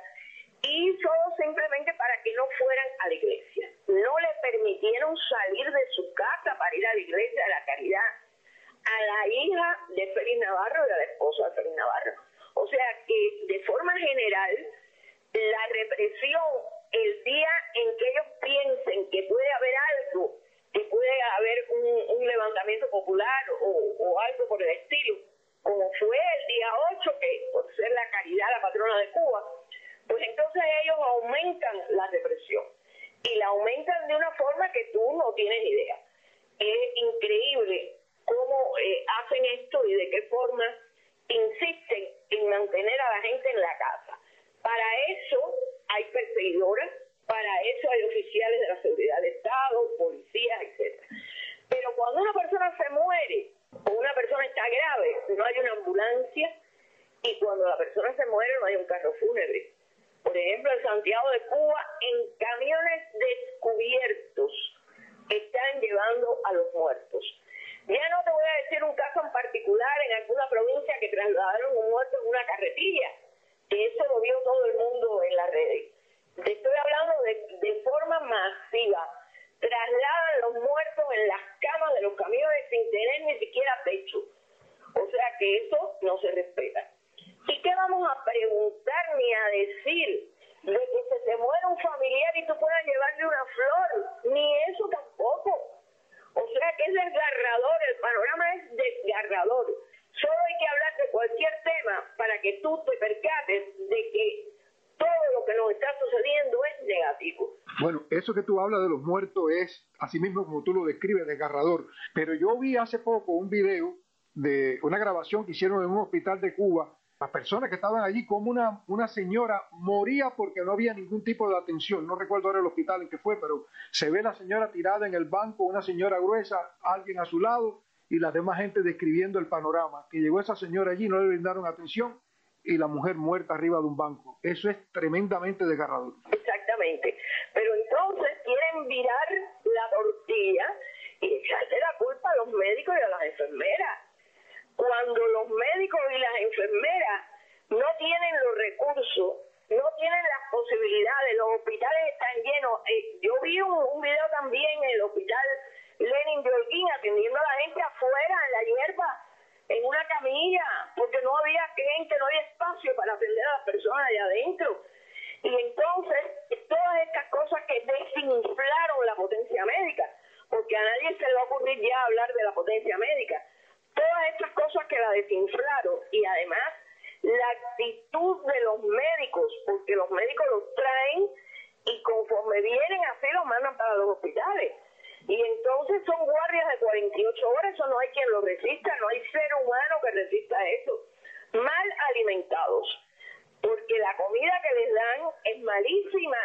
y solo simplemente para que no fueran a la iglesia. No le permitieron salir de su casa para ir a la Iglesia de la Caridad a la hija de Félix Navarro y a la esposa de Félix Navarro. O sea que, de forma general, la represión, el día en que ellos piensen que puede haber algo, que puede haber un, un levantamiento popular o, o algo por el estilo, como fue el día ocho, que por ser la Caridad la patrona de Cuba, pues entonces ellos aumentan la represión. Y la aumentan de una forma que tú no tienes idea. Es increíble cómo eh, hacen esto y de qué forma insisten en mantener a la gente en la casa. Para eso hay perseguidoras, para eso hay oficiales de la seguridad del Estado, policías, etcétera. Pero cuando una persona se muere o una persona está grave, no hay una ambulancia, y cuando la persona se muere no hay un carro fúnebre. Por ejemplo, en Santiago de Cuba, en camiones descubiertos están llevando a los muertos. Ya no te voy a decir un caso en particular en alguna provincia que trasladaron un muerto en una carretilla, que eso lo vio todo el mundo en las redes. Te estoy hablando de, de forma masiva. Trasladan los muertos en las camas de los camiones sin tener ni siquiera techo. O sea que eso no se respeta. ¿Y qué vamos a preguntar ni a decir de que se te muere un familiar y tú puedas llevarle una flor? Ni eso tampoco. O sea que es desgarrador, el panorama es desgarrador. Solo hay que hablar de cualquier tema para que tú te percates de que todo lo que nos está sucediendo es negativo. Bueno, eso que tú hablas de los muertos es, así mismo como tú lo describes, desgarrador. Pero yo vi hace poco un video de una grabación que hicieron en un hospital de Cuba. Las personas que estaban allí, como una, una señora moría porque no había ningún tipo de atención. No recuerdo ahora el hospital en que fue, pero se ve la señora tirada en el banco, una señora gruesa, alguien a su lado, y la demás gente describiendo el panorama. Que llegó esa señora allí, no le brindaron atención, y la mujer muerta arriba de un banco. Eso es tremendamente desgarrador. Exactamente. Pero entonces quieren virar la tortilla y echarle la culpa a los médicos y a las enfermeras. Cuando los médicos y las enfermeras no tienen los recursos, no tienen las posibilidades, los hospitales están llenos. Eh, yo vi un, un video también en el hospital Lenin de Holguín atendiendo a la gente afuera, en la hierba, en una camilla, porque no había gente, no había espacio para atender a las personas allá adentro. Y entonces, todas estas cosas que desinflaron la potencia médica, porque a nadie se le va a ocurrir ya hablar de la potencia médica. Todas estas cosas que la desinflaron, y además la actitud de los médicos, porque los médicos los traen y conforme vienen así los mandan para los hospitales. Y entonces son guardias de cuarenta y ocho horas, eso no hay quien lo resista, no hay ser humano que resista eso. Mal alimentados, porque la comida que les dan es malísima,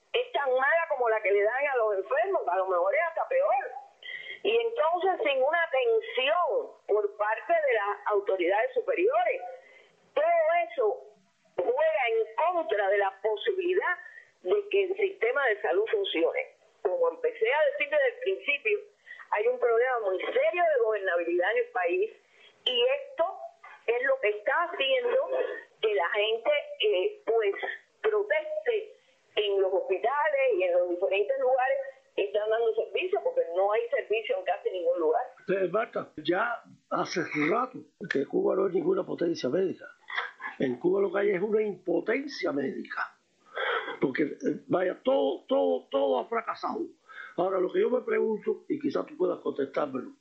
es tan mala como la que le dan a los enfermos, a lo mejor es hasta peor. Y entonces, sin una atención por parte de las autoridades superiores, todo eso juega en contra de la posibilidad de que el sistema de salud funcione. Como empecé a decir desde el principio, hay un problema muy serio de gobernabilidad en el país, y esto es lo que está haciendo que la gente eh, pues proteste en los hospitales y en los diferentes lugares que están dando servicio, porque no hay servicio en casi ningún lugar. Entonces, Marta, ya hace rato que Cuba no es ninguna potencia médica. En Cuba lo que hay es una impotencia médica, porque vaya, todo, todo, todo ha fracasado. Ahora, lo que yo me pregunto, y quizás tú puedas contestármelo,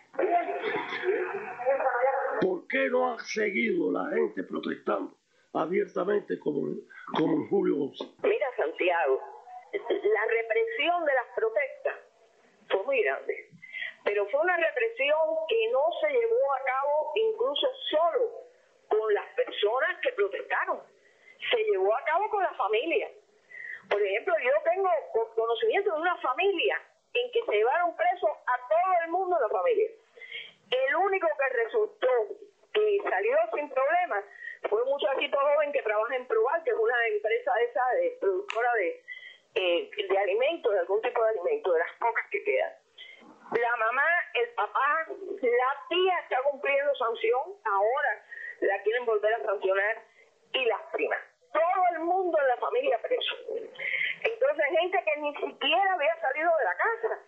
¿por qué no ha seguido la gente protestando abiertamente como, como en julio once? Mira, Santiago, la represión de las protestas fue muy grande, pero fue una represión que no se llevó a cabo incluso solo con las personas que protestaron, se llevó a cabo con la familia. Por ejemplo, yo tengo conocimiento de una familia en que se llevaron presos a todo el mundo de la familia. El único que resultó que salió sin problemas fue un muchachito joven que trabaja en Proval, que es una empresa esa de productora de, eh, de alimentos, de algún tipo de alimentos, de las pocas que quedan. La mamá, el papá, la tía está cumpliendo sanción, ahora la quieren volver a sancionar, y las primas. Todo el mundo en la familia preso. Entonces, gente que ni siquiera había salido de la casa.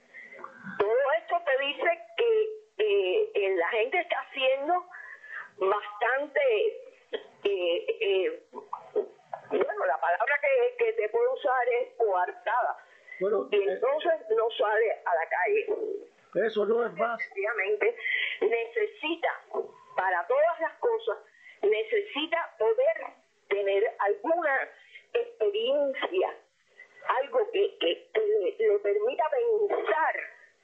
Todo esto te dice que eh, eh, la gente está haciendo bastante, eh, eh, bueno, la palabra que, que te puedo usar es coartada. Bueno, y entonces eh, no sale a la calle. Eso no es más. Efectivamente, necesita, para todas las cosas, necesita poder tener alguna experiencia, algo que, que, que le, le permita pensar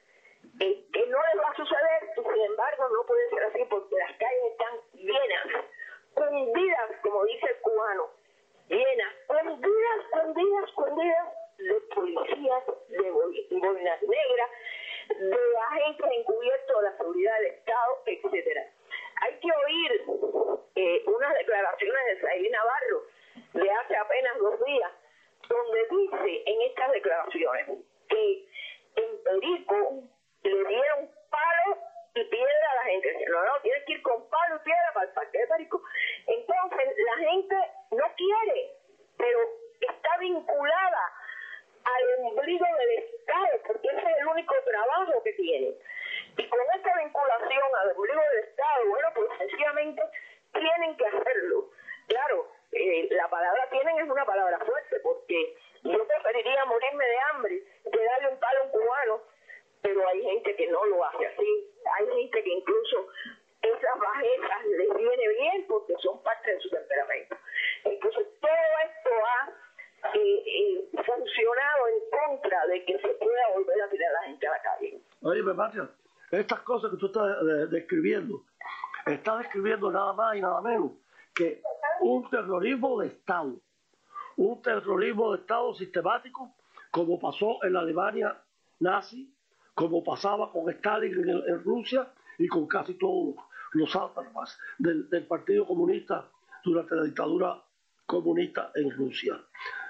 eh, que no le va a suceder, y sin embargo no puede ser así, porque las calles están llenas, cundidas, como dice el cubano, llenas, cundidas, cundidas, cundidas de policías, de boinas negras, de agentes encubiertos de la seguridad del Estado, etcétera. Hay que oír eh, unas declaraciones de Saidí Navarro de hace apenas dos días, donde dice en estas declaraciones que en Perico le dieron palo y piedra a la gente. Dice, no, no, tienes que ir con palo y piedra para el parque de Perico. Entonces, la gente no quiere, pero está vinculada al ombligo del Estado, porque ese es el único trabajo que tiene. Y con esta vinculación al ombligo del Estado, bueno, pues sencillamente tienen que hacerlo. Claro, eh, la palabra tienen es una palabra fuerte, porque yo preferiría morirme de hambre que darle un palo a un cubano, pero hay gente que no lo hace así. Hay gente que incluso esas bajezas les viene bien porque son parte de su temperamento. Entonces todo esto ha eh, eh, funcionado en contra de que se pueda volver a tirar a la gente a la calle. Oye, Marta, estas cosas que tú estás eh, describiendo, estás describiendo nada más y nada menos que un terrorismo de Estado, un terrorismo de Estado sistemático, como pasó en la Alemania nazi, como pasaba con Stalin en, en Rusia y con casi todos los sátrapas del, del Partido Comunista durante la dictadura comunista en Rusia.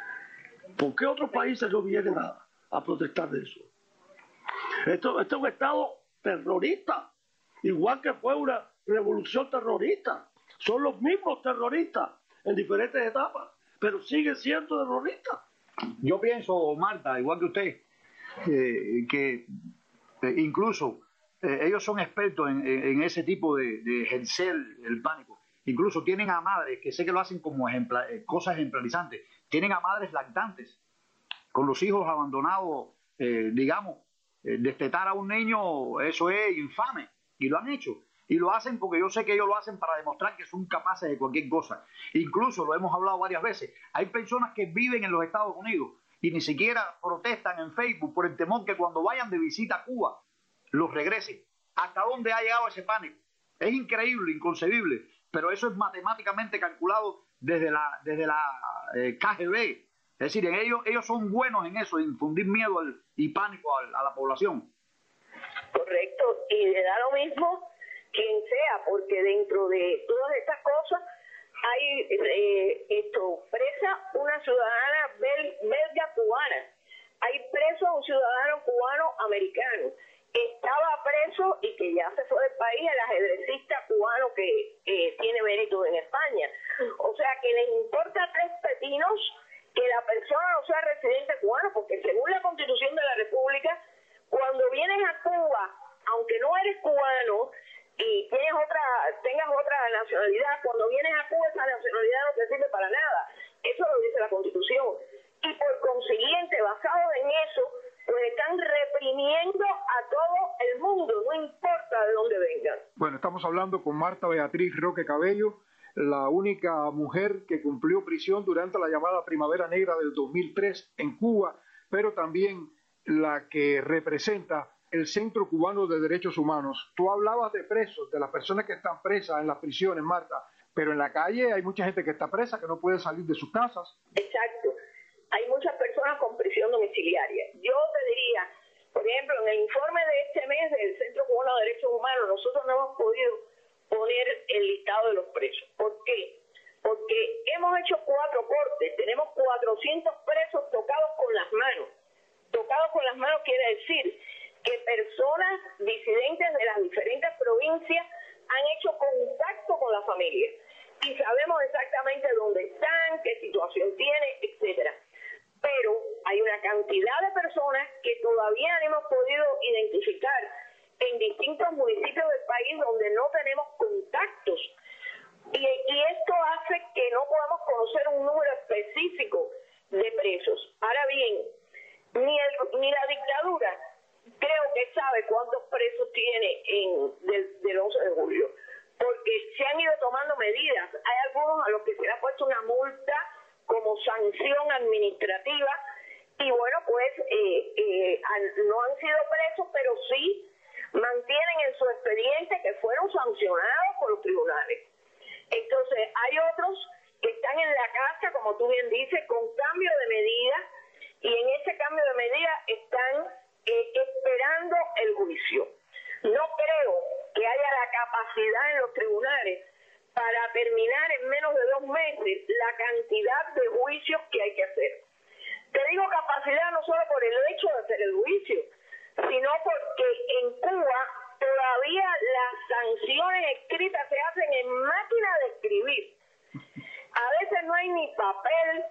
¿Por qué otros países no vienen a, a protestar de eso? Esto, esto es un Estado terrorista, igual que fue una revolución terrorista. Son los mismos terroristas en diferentes etapas, pero siguen siendo terroristas. Yo pienso, Marta, igual que usted, eh, que eh, incluso eh, ellos son expertos en, en ese tipo de, de ejercer el pánico. Incluso tienen a madres, que sé que lo hacen como ejempla, eh, cosas ejemplarizantes, tienen a madres lactantes, con los hijos abandonados, eh, digamos, eh, destetar a un niño, eso es infame, y lo han hecho. Y lo hacen porque yo sé que ellos lo hacen para demostrar que son capaces de cualquier cosa. Incluso, lo hemos hablado varias veces, hay personas que viven en los Estados Unidos y ni siquiera protestan en Facebook por el temor que cuando vayan de visita a Cuba los regresen. ¿Hasta dónde ha llegado ese pánico? Es increíble, inconcebible, pero eso es matemáticamente calculado desde la, desde la eh, K G B, Es decir, ellos, ellos son buenos en eso, en infundir miedo al, y pánico a, a la población. Correcto, y le da lo mismo quien sea, porque dentro de todas estas cosas hay eh, esto presa una ciudadana bel, belga cubana, hay preso un ciudadano cubano americano, estaba preso y que ya se fue del país el ajedrecista cubano que eh, tiene mérito en España. O sea que les importa tres pepinos que la persona no sea residente cubano, porque según la Constitución de la República, cuando vienes a Cuba, aunque no eres cubano y tienes otra, tengas otra nacionalidad, cuando vienes a Cuba esa nacionalidad no te sirve para nada. Eso lo dice la Constitución. Y por consiguiente, basado en eso, pues están reprimiendo a todo el mundo, no importa de dónde vengan. Bueno, estamos hablando con Marta Beatriz Roque Cabello, la única mujer que cumplió prisión durante la llamada Primavera Negra del dos mil tres en Cuba, pero también la que representa el Centro Cubano de Derechos Humanos. Tú hablabas de presos, de las personas que están presas en las prisiones, Marta, pero en la calle hay mucha gente que está presa, que no puede salir de sus casas. Exacto. Hay muchas personas con prisión domiciliaria. Yo te diría, por ejemplo, en el informe de este mes del Centro Cubano de Derechos Humanos, nosotros no hemos podido poner el listado de los presos. ¿Por qué? Porque hemos hecho cuatro cortes, tenemos cuatrocientos presos tocados con las manos. Tocados con las manos quiere decir que personas disidentes de las diferentes provincias han hecho contacto con la familia y sabemos exactamente dónde están, qué situación tiene, etcétera. Pero hay una cantidad de personas que todavía no hemos podido identificar en distintos municipios del país donde no tenemos contactos. Y, y esto hace que no podamos conocer un número específico de presos. Ahora bien, ni, el, ni la dictadura creo que sabe cuántos presos tiene en, del, del once de julio, porque se han ido tomando medidas. Hay algunos a los que se le ha puesto una multa como sanción administrativa y bueno, pues eh, eh, han, no han sido presos, pero sí mantienen en su expediente que fueron sancionados por los tribunales. Entonces hay otros que están en la casa, como tú bien dices, con cambio de medida, y en ese cambio de medida están eh, esperando el juicio. No creo que haya la capacidad en los tribunales para terminar en menos de dos meses la cantidad de juicios que hay que hacer. Te digo capacidad no solo por el hecho de hacer el juicio, sino porque en Cuba todavía las sanciones escritas se hacen en máquina de escribir. A veces no hay ni papel,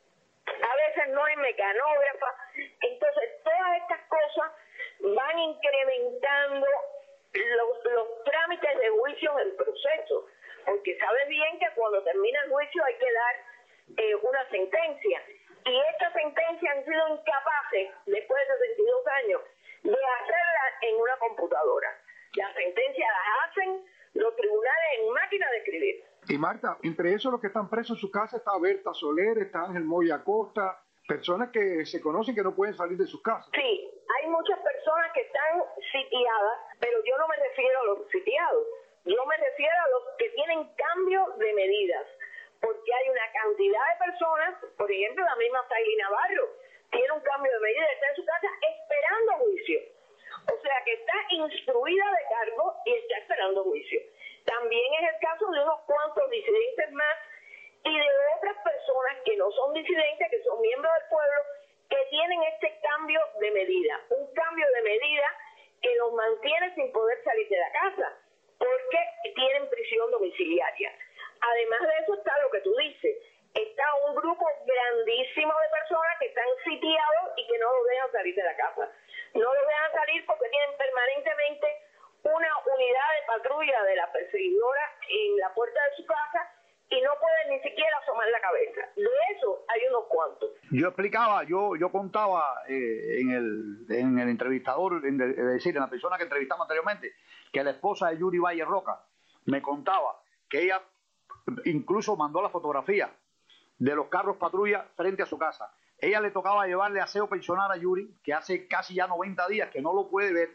a veces no hay mecanógrafa. Entonces todas estas cosas van incrementando los, los trámites de juicio en el proceso, porque sabes bien que cuando termina el juicio hay que dar eh, una sentencia, y estas sentencias han sido incapaces, después de sesenta y dos años, de hacerla en una computadora. Las sentencias las hacen los tribunales en máquina de escribir. Y Marta, entre esos los que están presos en su casa está Berta Soler, está Ángel Moya Costa, personas que se conocen que no pueden salir de sus casas. Sí, hay muchas personas que están sitiadas, pero yo no me refiero a los sitiados, yo me refiero a los que tienen cambio de medidas, porque hay una cantidad de personas, por ejemplo la misma Saily Navarro, tiene un cambio de medida, está en su casa esperando juicio. O sea que está instruida de cargo y está esperando juicio. También es el caso de unos cuantos disidentes más y de otras personas que no son disidentes, que son miembros del pueblo, que tienen este cambio de medida. Un cambio de medida que los mantiene sin poder salir de la casa, porque tienen prisión domiciliaria. Además de eso está lo que tú dices. Está un grupo grandísimo de personas que están sitiados y que no lo dejan salir de la casa. No lo dejan salir porque tienen permanentemente una unidad de patrulla de la perseguidora en la puerta de su casa y no pueden ni siquiera asomar la cabeza. De eso hay unos cuantos. Yo explicaba, yo yo contaba eh, en el en el entrevistador, en de, es decir, en la persona que entrevistamos anteriormente, que la esposa de Yuri Valle Roca me contaba que ella incluso mandó la fotografía de los carros patrulla frente a su casa. Ella le tocaba llevarle aseo personal a Yuri, que hace casi ya noventa días que no lo puede ver,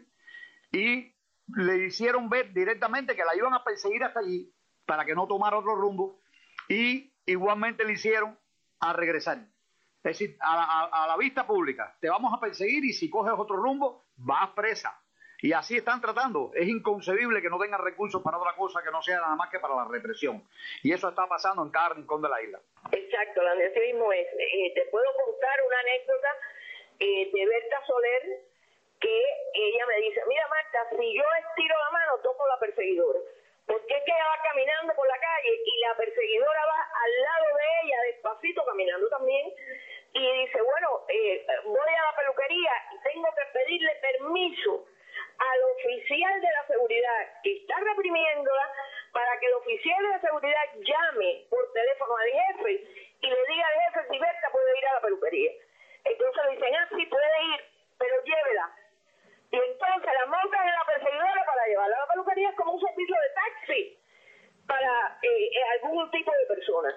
y le hicieron ver directamente que la iban a perseguir hasta allí para que no tomara otro rumbo, y igualmente le hicieron a regresar. Es decir, a la, a, a la vista pública, te vamos a perseguir y si coges otro rumbo, vas presa. Y así están tratando. Es inconcebible que no tengan recursos para otra cosa que no sea nada más que para la represión. Y eso está pasando en cada rincón de la isla. Exacto, la así mismo es. Eh, te puedo contar una anécdota eh, de Berta Soler, que ella me dice, mira Marta, si yo estiro la mano, toco la perseguidora. Porque es que ella va caminando por la calle y la perseguidora va al lado de ella, despacito, caminando también, y dice, bueno, eh, voy a la peluquería y tengo que pedirle permiso al oficial de la seguridad que está reprimiéndola para que el oficial de la seguridad llame por teléfono al jefe y le diga al jefe si Berta puede ir a la peluquería. Entonces le dicen, ah, sí, puede ir, pero llévela. Y entonces la montan en la perseguidora para llevarla a la peluquería como un servicio de taxi para eh, algún tipo de persona.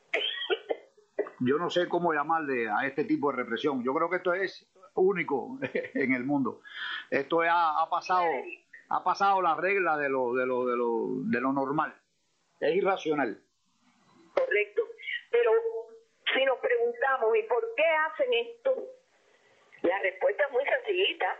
Yo no sé cómo llamarle a este tipo de represión. Yo creo que esto es único en el mundo. Esto ha, ha pasado ha pasado la regla de lo, de lo, de lo, de lo normal. Es irracional. Correcto. Pero si nos preguntamos, ¿y por qué hacen esto? La respuesta es muy sencillita.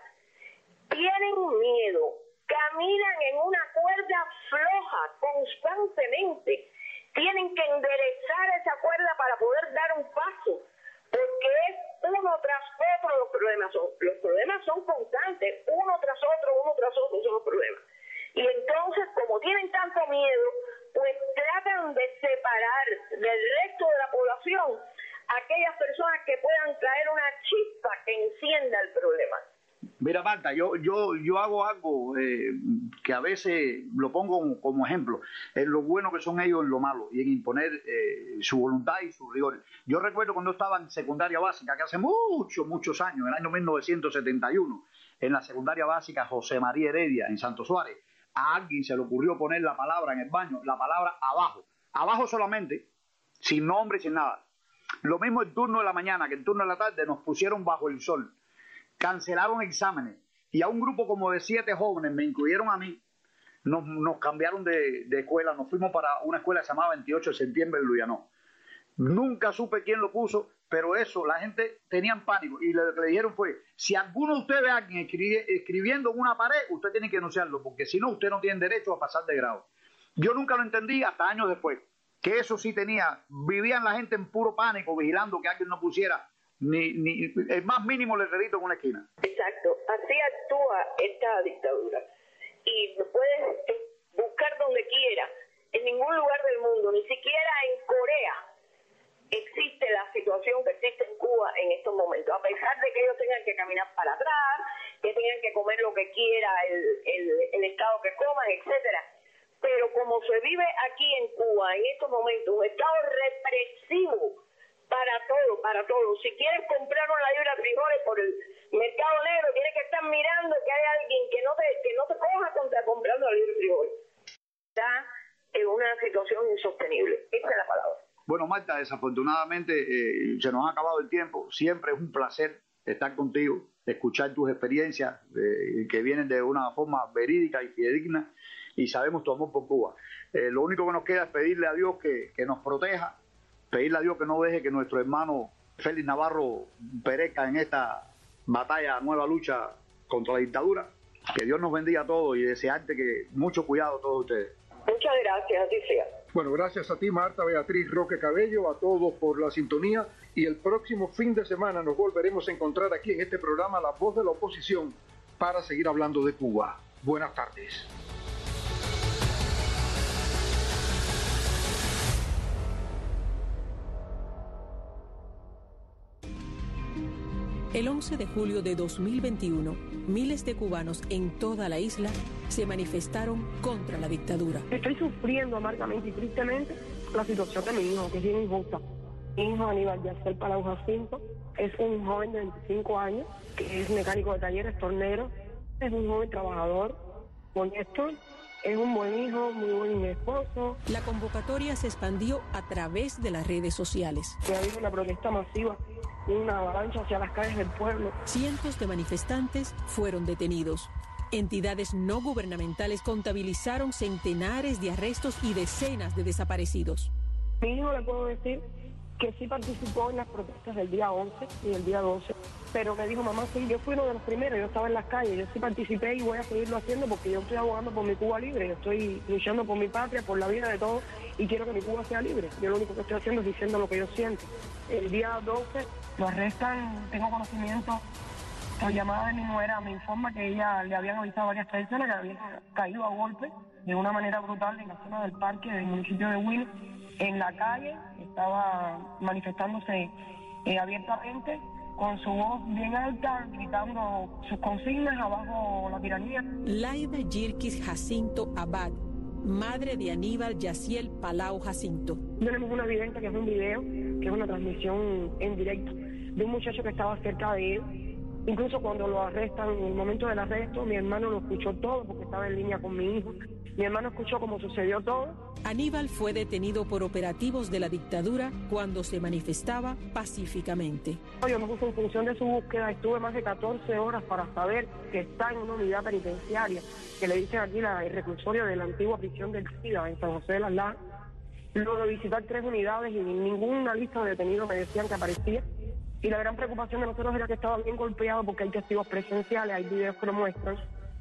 Tienen miedo, caminan en una cuerda floja constantemente, tienen que enderezar esa cuerda para poder dar un paso, porque es uno tras otro los problemas, son, los problemas son constantes, uno tras otro, uno tras otro son los problemas. Y entonces, como tienen tanto miedo, pues tratan de separar del resto de la población a aquellas personas que puedan traer una chispa que encienda el problema. Mira, Marta, yo, yo, yo hago algo eh, que a veces lo pongo como, como ejemplo, en lo bueno que son ellos en lo malo y en imponer eh, su voluntad y su rigor. Yo recuerdo cuando estaba en secundaria básica, que hace muchos, muchos años, en el año mil novecientos setenta y uno, en la secundaria básica José María Heredia, en Santo Suárez, a alguien se le ocurrió poner la palabra en el baño, la palabra abajo, abajo solamente, sin nombre, sin nada. Lo mismo el turno de la mañana que el turno de la tarde, nos pusieron bajo el sol. Cancelaron exámenes y a un grupo como de siete jóvenes, me incluyeron a mí, nos, nos cambiaron de, de escuela, nos fuimos para una escuela que se llamaba veintiocho de septiembre en Luyanó. Nunca supe quién lo puso, pero eso, la gente tenía pánico y lo que le dijeron fue, si alguno de ustedes ve a alguien escribi escribiendo en una pared, usted tiene que denunciarlo, porque si no, usted no tiene derecho a pasar de grado. Yo nunca lo entendí hasta años después, que eso sí tenía, vivían la gente en puro pánico, vigilando que alguien no pusiera Ni, ni el más mínimo letrerito en una esquina. Exacto, así actúa esta dictadura. Y puedes buscar donde quiera, en ningún lugar del mundo, ni siquiera en Corea existe la situación que existe en Cuba en estos momentos, a pesar de que ellos tengan que caminar para atrás, que tengan que comer lo que quiera el, el, el estado que coman, etcétera. Pero como se vive aquí en Cuba en estos momentos, un estado represivo para todo, para todo. Si quieres comprar una libra de frijoles por el mercado negro, tienes que estar mirando que hay alguien que no te, que no te coja contra comprando la libra de frijoles. Está en una situación insostenible. Esa es la palabra. Bueno, Marta, desafortunadamente eh, se nos ha acabado el tiempo. Siempre es un placer estar contigo, escuchar tus experiencias eh, que vienen de una forma verídica y fidedigna, y sabemos tu amor por Cuba. Eh, lo único que nos queda es pedirle a Dios que, que nos proteja, pedirle a Dios que no deje que nuestro hermano Félix Navarro perezca en esta batalla, nueva lucha contra la dictadura. Que Dios nos bendiga a todos y desearte que mucho cuidado a todos ustedes. Muchas gracias, así sea. Bueno, gracias a ti, Marta Beatriz Roque Cabello, a todos por la sintonía, y el próximo fin de semana nos volveremos a encontrar aquí en este programa La Voz de la Oposición para seguir hablando de Cuba. Buenas tardes. El once de julio de dos mil veintiuno, miles de cubanos en toda la isla se manifestaron contra la dictadura. Estoy sufriendo amargamente y tristemente la situación de mi hijo, que es bien injusta. Mi hijo Aníbal Yacer Palau Jacinto es un joven de veinticinco años, que es mecánico de talleres, tornero, es un joven trabajador, honesto, es un buen hijo, muy buen esposo. La convocatoria se expandió a través de las redes sociales. Se ha habido una protesta masiva, una avalancha hacia las calles del pueblo. Cientos de manifestantes fueron detenidos. Entidades no gubernamentales contabilizaron centenares de arrestos y decenas de desaparecidos. Mi hijo, le puedo decir que sí participó en las protestas del día once y del día doce, pero me dijo, mamá, sí, yo fui uno de los primeros, yo estaba en las calles, yo sí participé y voy a seguirlo haciendo porque yo estoy abogando por mi Cuba libre, yo estoy luchando por mi patria, por la vida de todos y quiero que mi Cuba sea libre. Yo lo único que estoy haciendo es diciendo lo que yo siento. El día doce lo arrestan, tengo conocimiento, la llamada de mi nuera me informa que ella le habían avisado a varias personas que habían caído a golpe de una manera brutal en la zona del parque del municipio de Huila, en la calle, estaba manifestándose eh, abiertamente, con su voz bien alta, gritando sus consignas abajo la tiranía. Laida Yirkis Jacinto Abad, madre de Aníbal Yaciel Palau Jacinto. Tenemos una evidencia que es un video, que es una transmisión en directo de un muchacho que estaba cerca de él. Incluso cuando lo arrestan, en el momento del arresto, mi hermano lo escuchó todo porque estaba en línea con mi hijo. Mi hermano escuchó cómo sucedió todo. Aníbal fue detenido por operativos de la dictadura cuando se manifestaba pacíficamente. Yo me puse en función de su búsqueda, estuve más de catorce horas para saber que está en una unidad penitenciaria, que le dicen aquí la, el reclusorio de la antigua prisión del SIDA en San José de las Lajas. Luego de visitar tres unidades y ninguna lista de detenidos me decían que aparecía. Y la gran preocupación de nosotros era que estaba bien golpeado porque hay testigos presenciales, hay videos que lo muestran.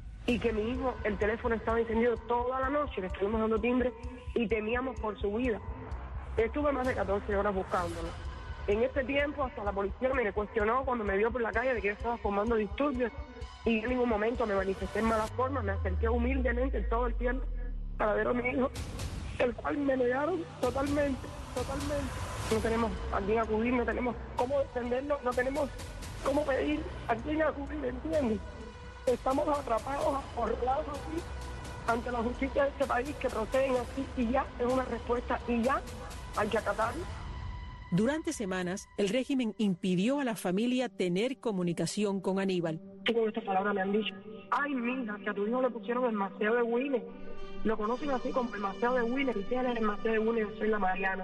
Y que mi hijo, el teléfono estaba encendido toda la noche, le estuvimos dando timbre y temíamos por su vida. Estuve más de catorce horas buscándolo. En este tiempo hasta la policía me cuestionó cuando me vio por la calle de que yo estaba formando disturbios y en ningún momento me manifesté en mala forma, me acerqué humildemente todo el tiempo para ver a mi hijo, el cual me negaron totalmente, totalmente. No tenemos a quién acudir, no tenemos cómo defenderlo, no tenemos cómo pedir a quién acudir, ¿entiendes? Estamos atrapados, acorralados así, ante la justicia de este país que proceden así y ya es una respuesta y ya hay que acatarlo. Durante semanas, el régimen impidió a la familia tener comunicación con Aníbal. Y con estas palabras me han dicho, ay, mija, que a tu hijo le pusieron el Maceo de Huila. Lo conocen así como el Maceo de Huila. Si él es el Maceo de Huila, yo soy la Mariana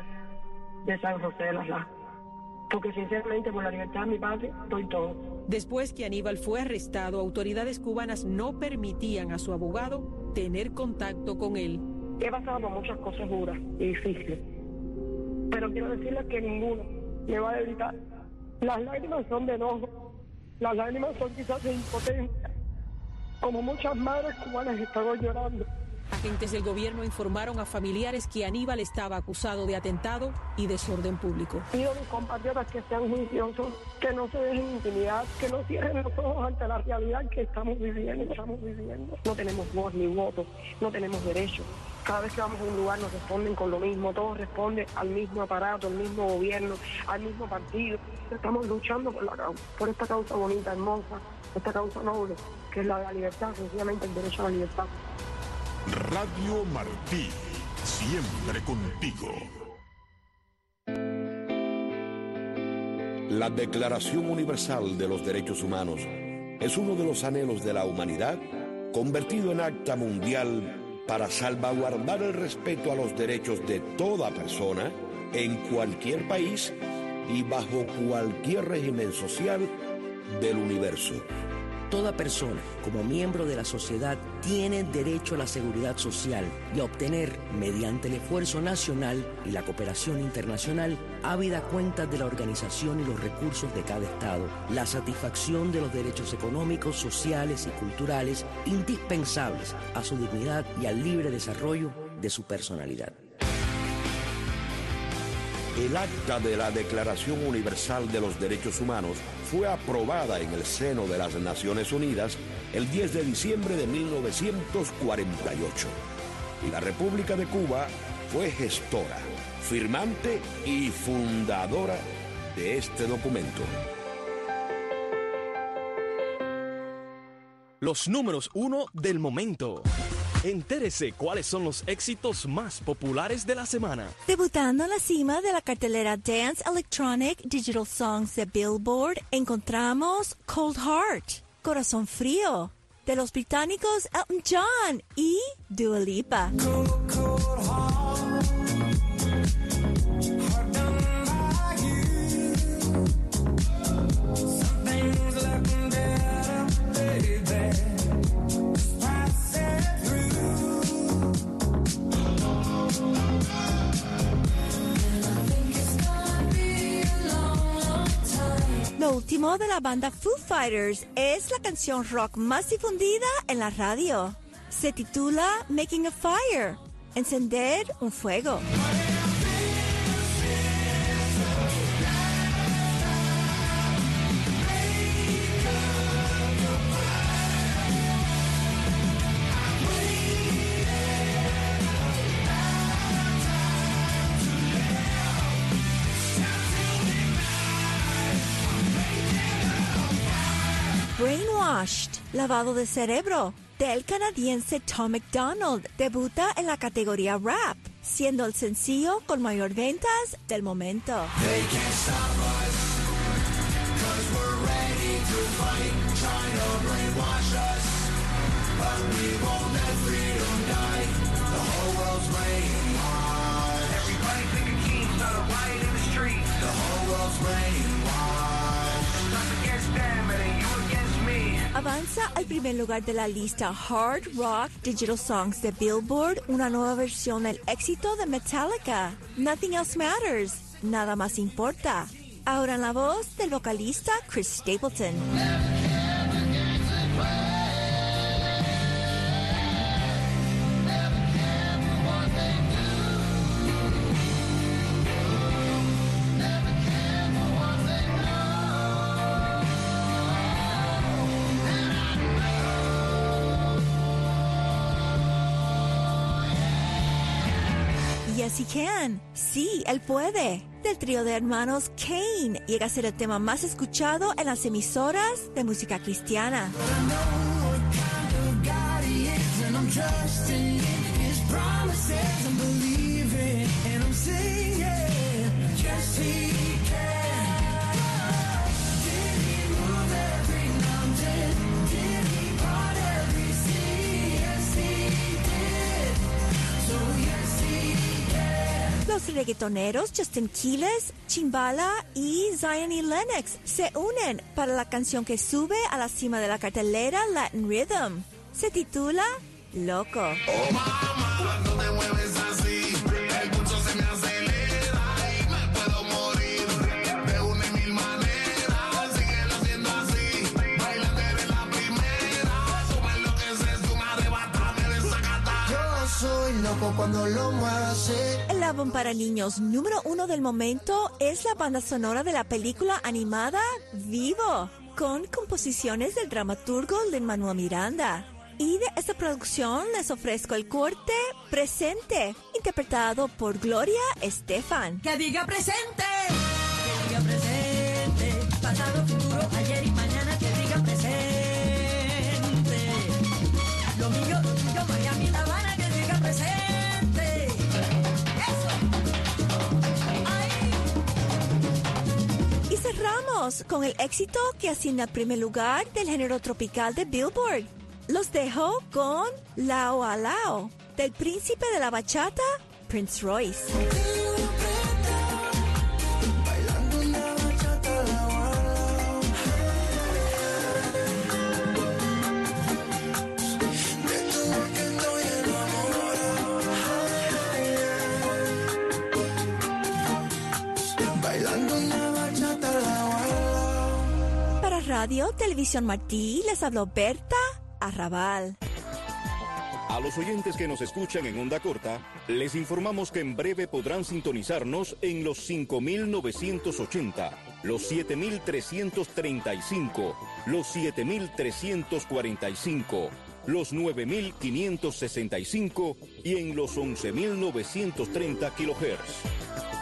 de San José de las Lajas. Porque sinceramente por la libertad de mi padre doy todo. Después que Aníbal fue arrestado, autoridades cubanas no permitían a su abogado tener contacto con él. He pasado por muchas cosas duras y difíciles, pero quiero decirles que ninguno me va a evitar. Las lágrimas son de enojo, las lágrimas son quizás de impotencia, como muchas madres cubanas están hoy llorando. Agentes del gobierno informaron a familiares que Aníbal estaba acusado de atentado y desorden público. Pido a mis compatriotas que sean juiciosos, que no se dejen intimidar, que no cierren los ojos ante la realidad que estamos viviendo, estamos viviendo. No tenemos voz ni voto, no tenemos derechos. Cada vez que vamos a un lugar nos responden con lo mismo, todo responde al mismo aparato, al mismo gobierno, al mismo partido. Estamos luchando por la causa, por esta causa bonita, hermosa, esta causa noble, que es la de la libertad, sencillamente el derecho a la libertad. Radio Martí, siempre contigo. La Declaración Universal de los Derechos Humanos es uno de los anhelos de la humanidad convertido en acta mundial para salvaguardar el respeto a los derechos de toda persona en cualquier país y bajo cualquier régimen social del universo. Toda persona, como miembro de la sociedad, tiene derecho a la seguridad social y a obtener, mediante el esfuerzo nacional y la cooperación internacional, ávida cuenta de la organización y los recursos de cada Estado, la satisfacción de los derechos económicos, sociales y culturales indispensables a su dignidad y al libre desarrollo de su personalidad. El acta de la Declaración Universal de los Derechos Humanos fue aprobada en el seno de las Naciones Unidas el diez de diciembre de mil novecientos cuarenta y ocho. Y la República de Cuba fue gestora, firmante y fundadora de este documento. Los números uno del momento. Entérese cuáles son los éxitos más populares de la semana. Debutando en la cima de la cartelera Dance Electronic Digital Songs de Billboard, encontramos Cold Heart, Corazón Frío, de los británicos Elton John y Dua Lipa. Cold, cold heart. Be Lo último de la banda Foo Fighters es la canción rock más difundida en la radio. Se titula Making a Fire, encender un fuego. Brainwashed, lavado de cerebro, del canadiense Tom MacDonald, debuta en la categoría rap, siendo el sencillo con mayor ventas del momento. Avanza al primer lugar de la lista Hard Rock Digital Songs de Billboard, una nueva versión del éxito de Metallica, Nothing Else Matters, Nada Más Importa. Ahora en la voz del vocalista Chris Stapleton. Yes, he can. Sí, él puede. Del trío de hermanos Kane llega a ser el tema más escuchado en las emisoras de música cristiana. Los reggaetoneros Justin Quiles, Chimbala y Zion y Lennox se unen para la canción que sube a la cima de la cartelera Latin Rhythm. Se titula Loco. Oh, mama, cuando te mueves así, el pulso se me acelera y me puedo morir de una y mil maneras. Síguelo haciendo así, bailando eres la primera. Suma lo que se suma, arrebátame de esa gata. Yo soy loco cuando lo muevo así. El álbum para niños número uno del momento es la banda sonora de la película animada Vivo, con composiciones del dramaturgo Lin-Manuel Miranda. Y de esta producción les ofrezco el corte Presente, interpretado por Gloria Estefan. Que diga presente, que diga presente, pasado, futuro, ayer y mañana, que diga presente. Lo mío, lo tuyo, Miami, La Habana, que diga presente. Y cerramos con el éxito que asigna el primer lugar del género tropical de Billboard. Los dejo con Lao a Lao, del príncipe de la bachata, Prince Royce. Para Radio Televisión Martí les habló Berta Arrabal. A los oyentes que nos escuchan en onda corta, les informamos que en breve podrán sintonizarnos en los cinco mil novecientos ochenta, los siete mil trescientos treinta y cinco, los siete mil trescientos cuarenta y cinco, los nueve mil quinientos sesenta y cinco y en los once mil novecientos treinta kilohertz.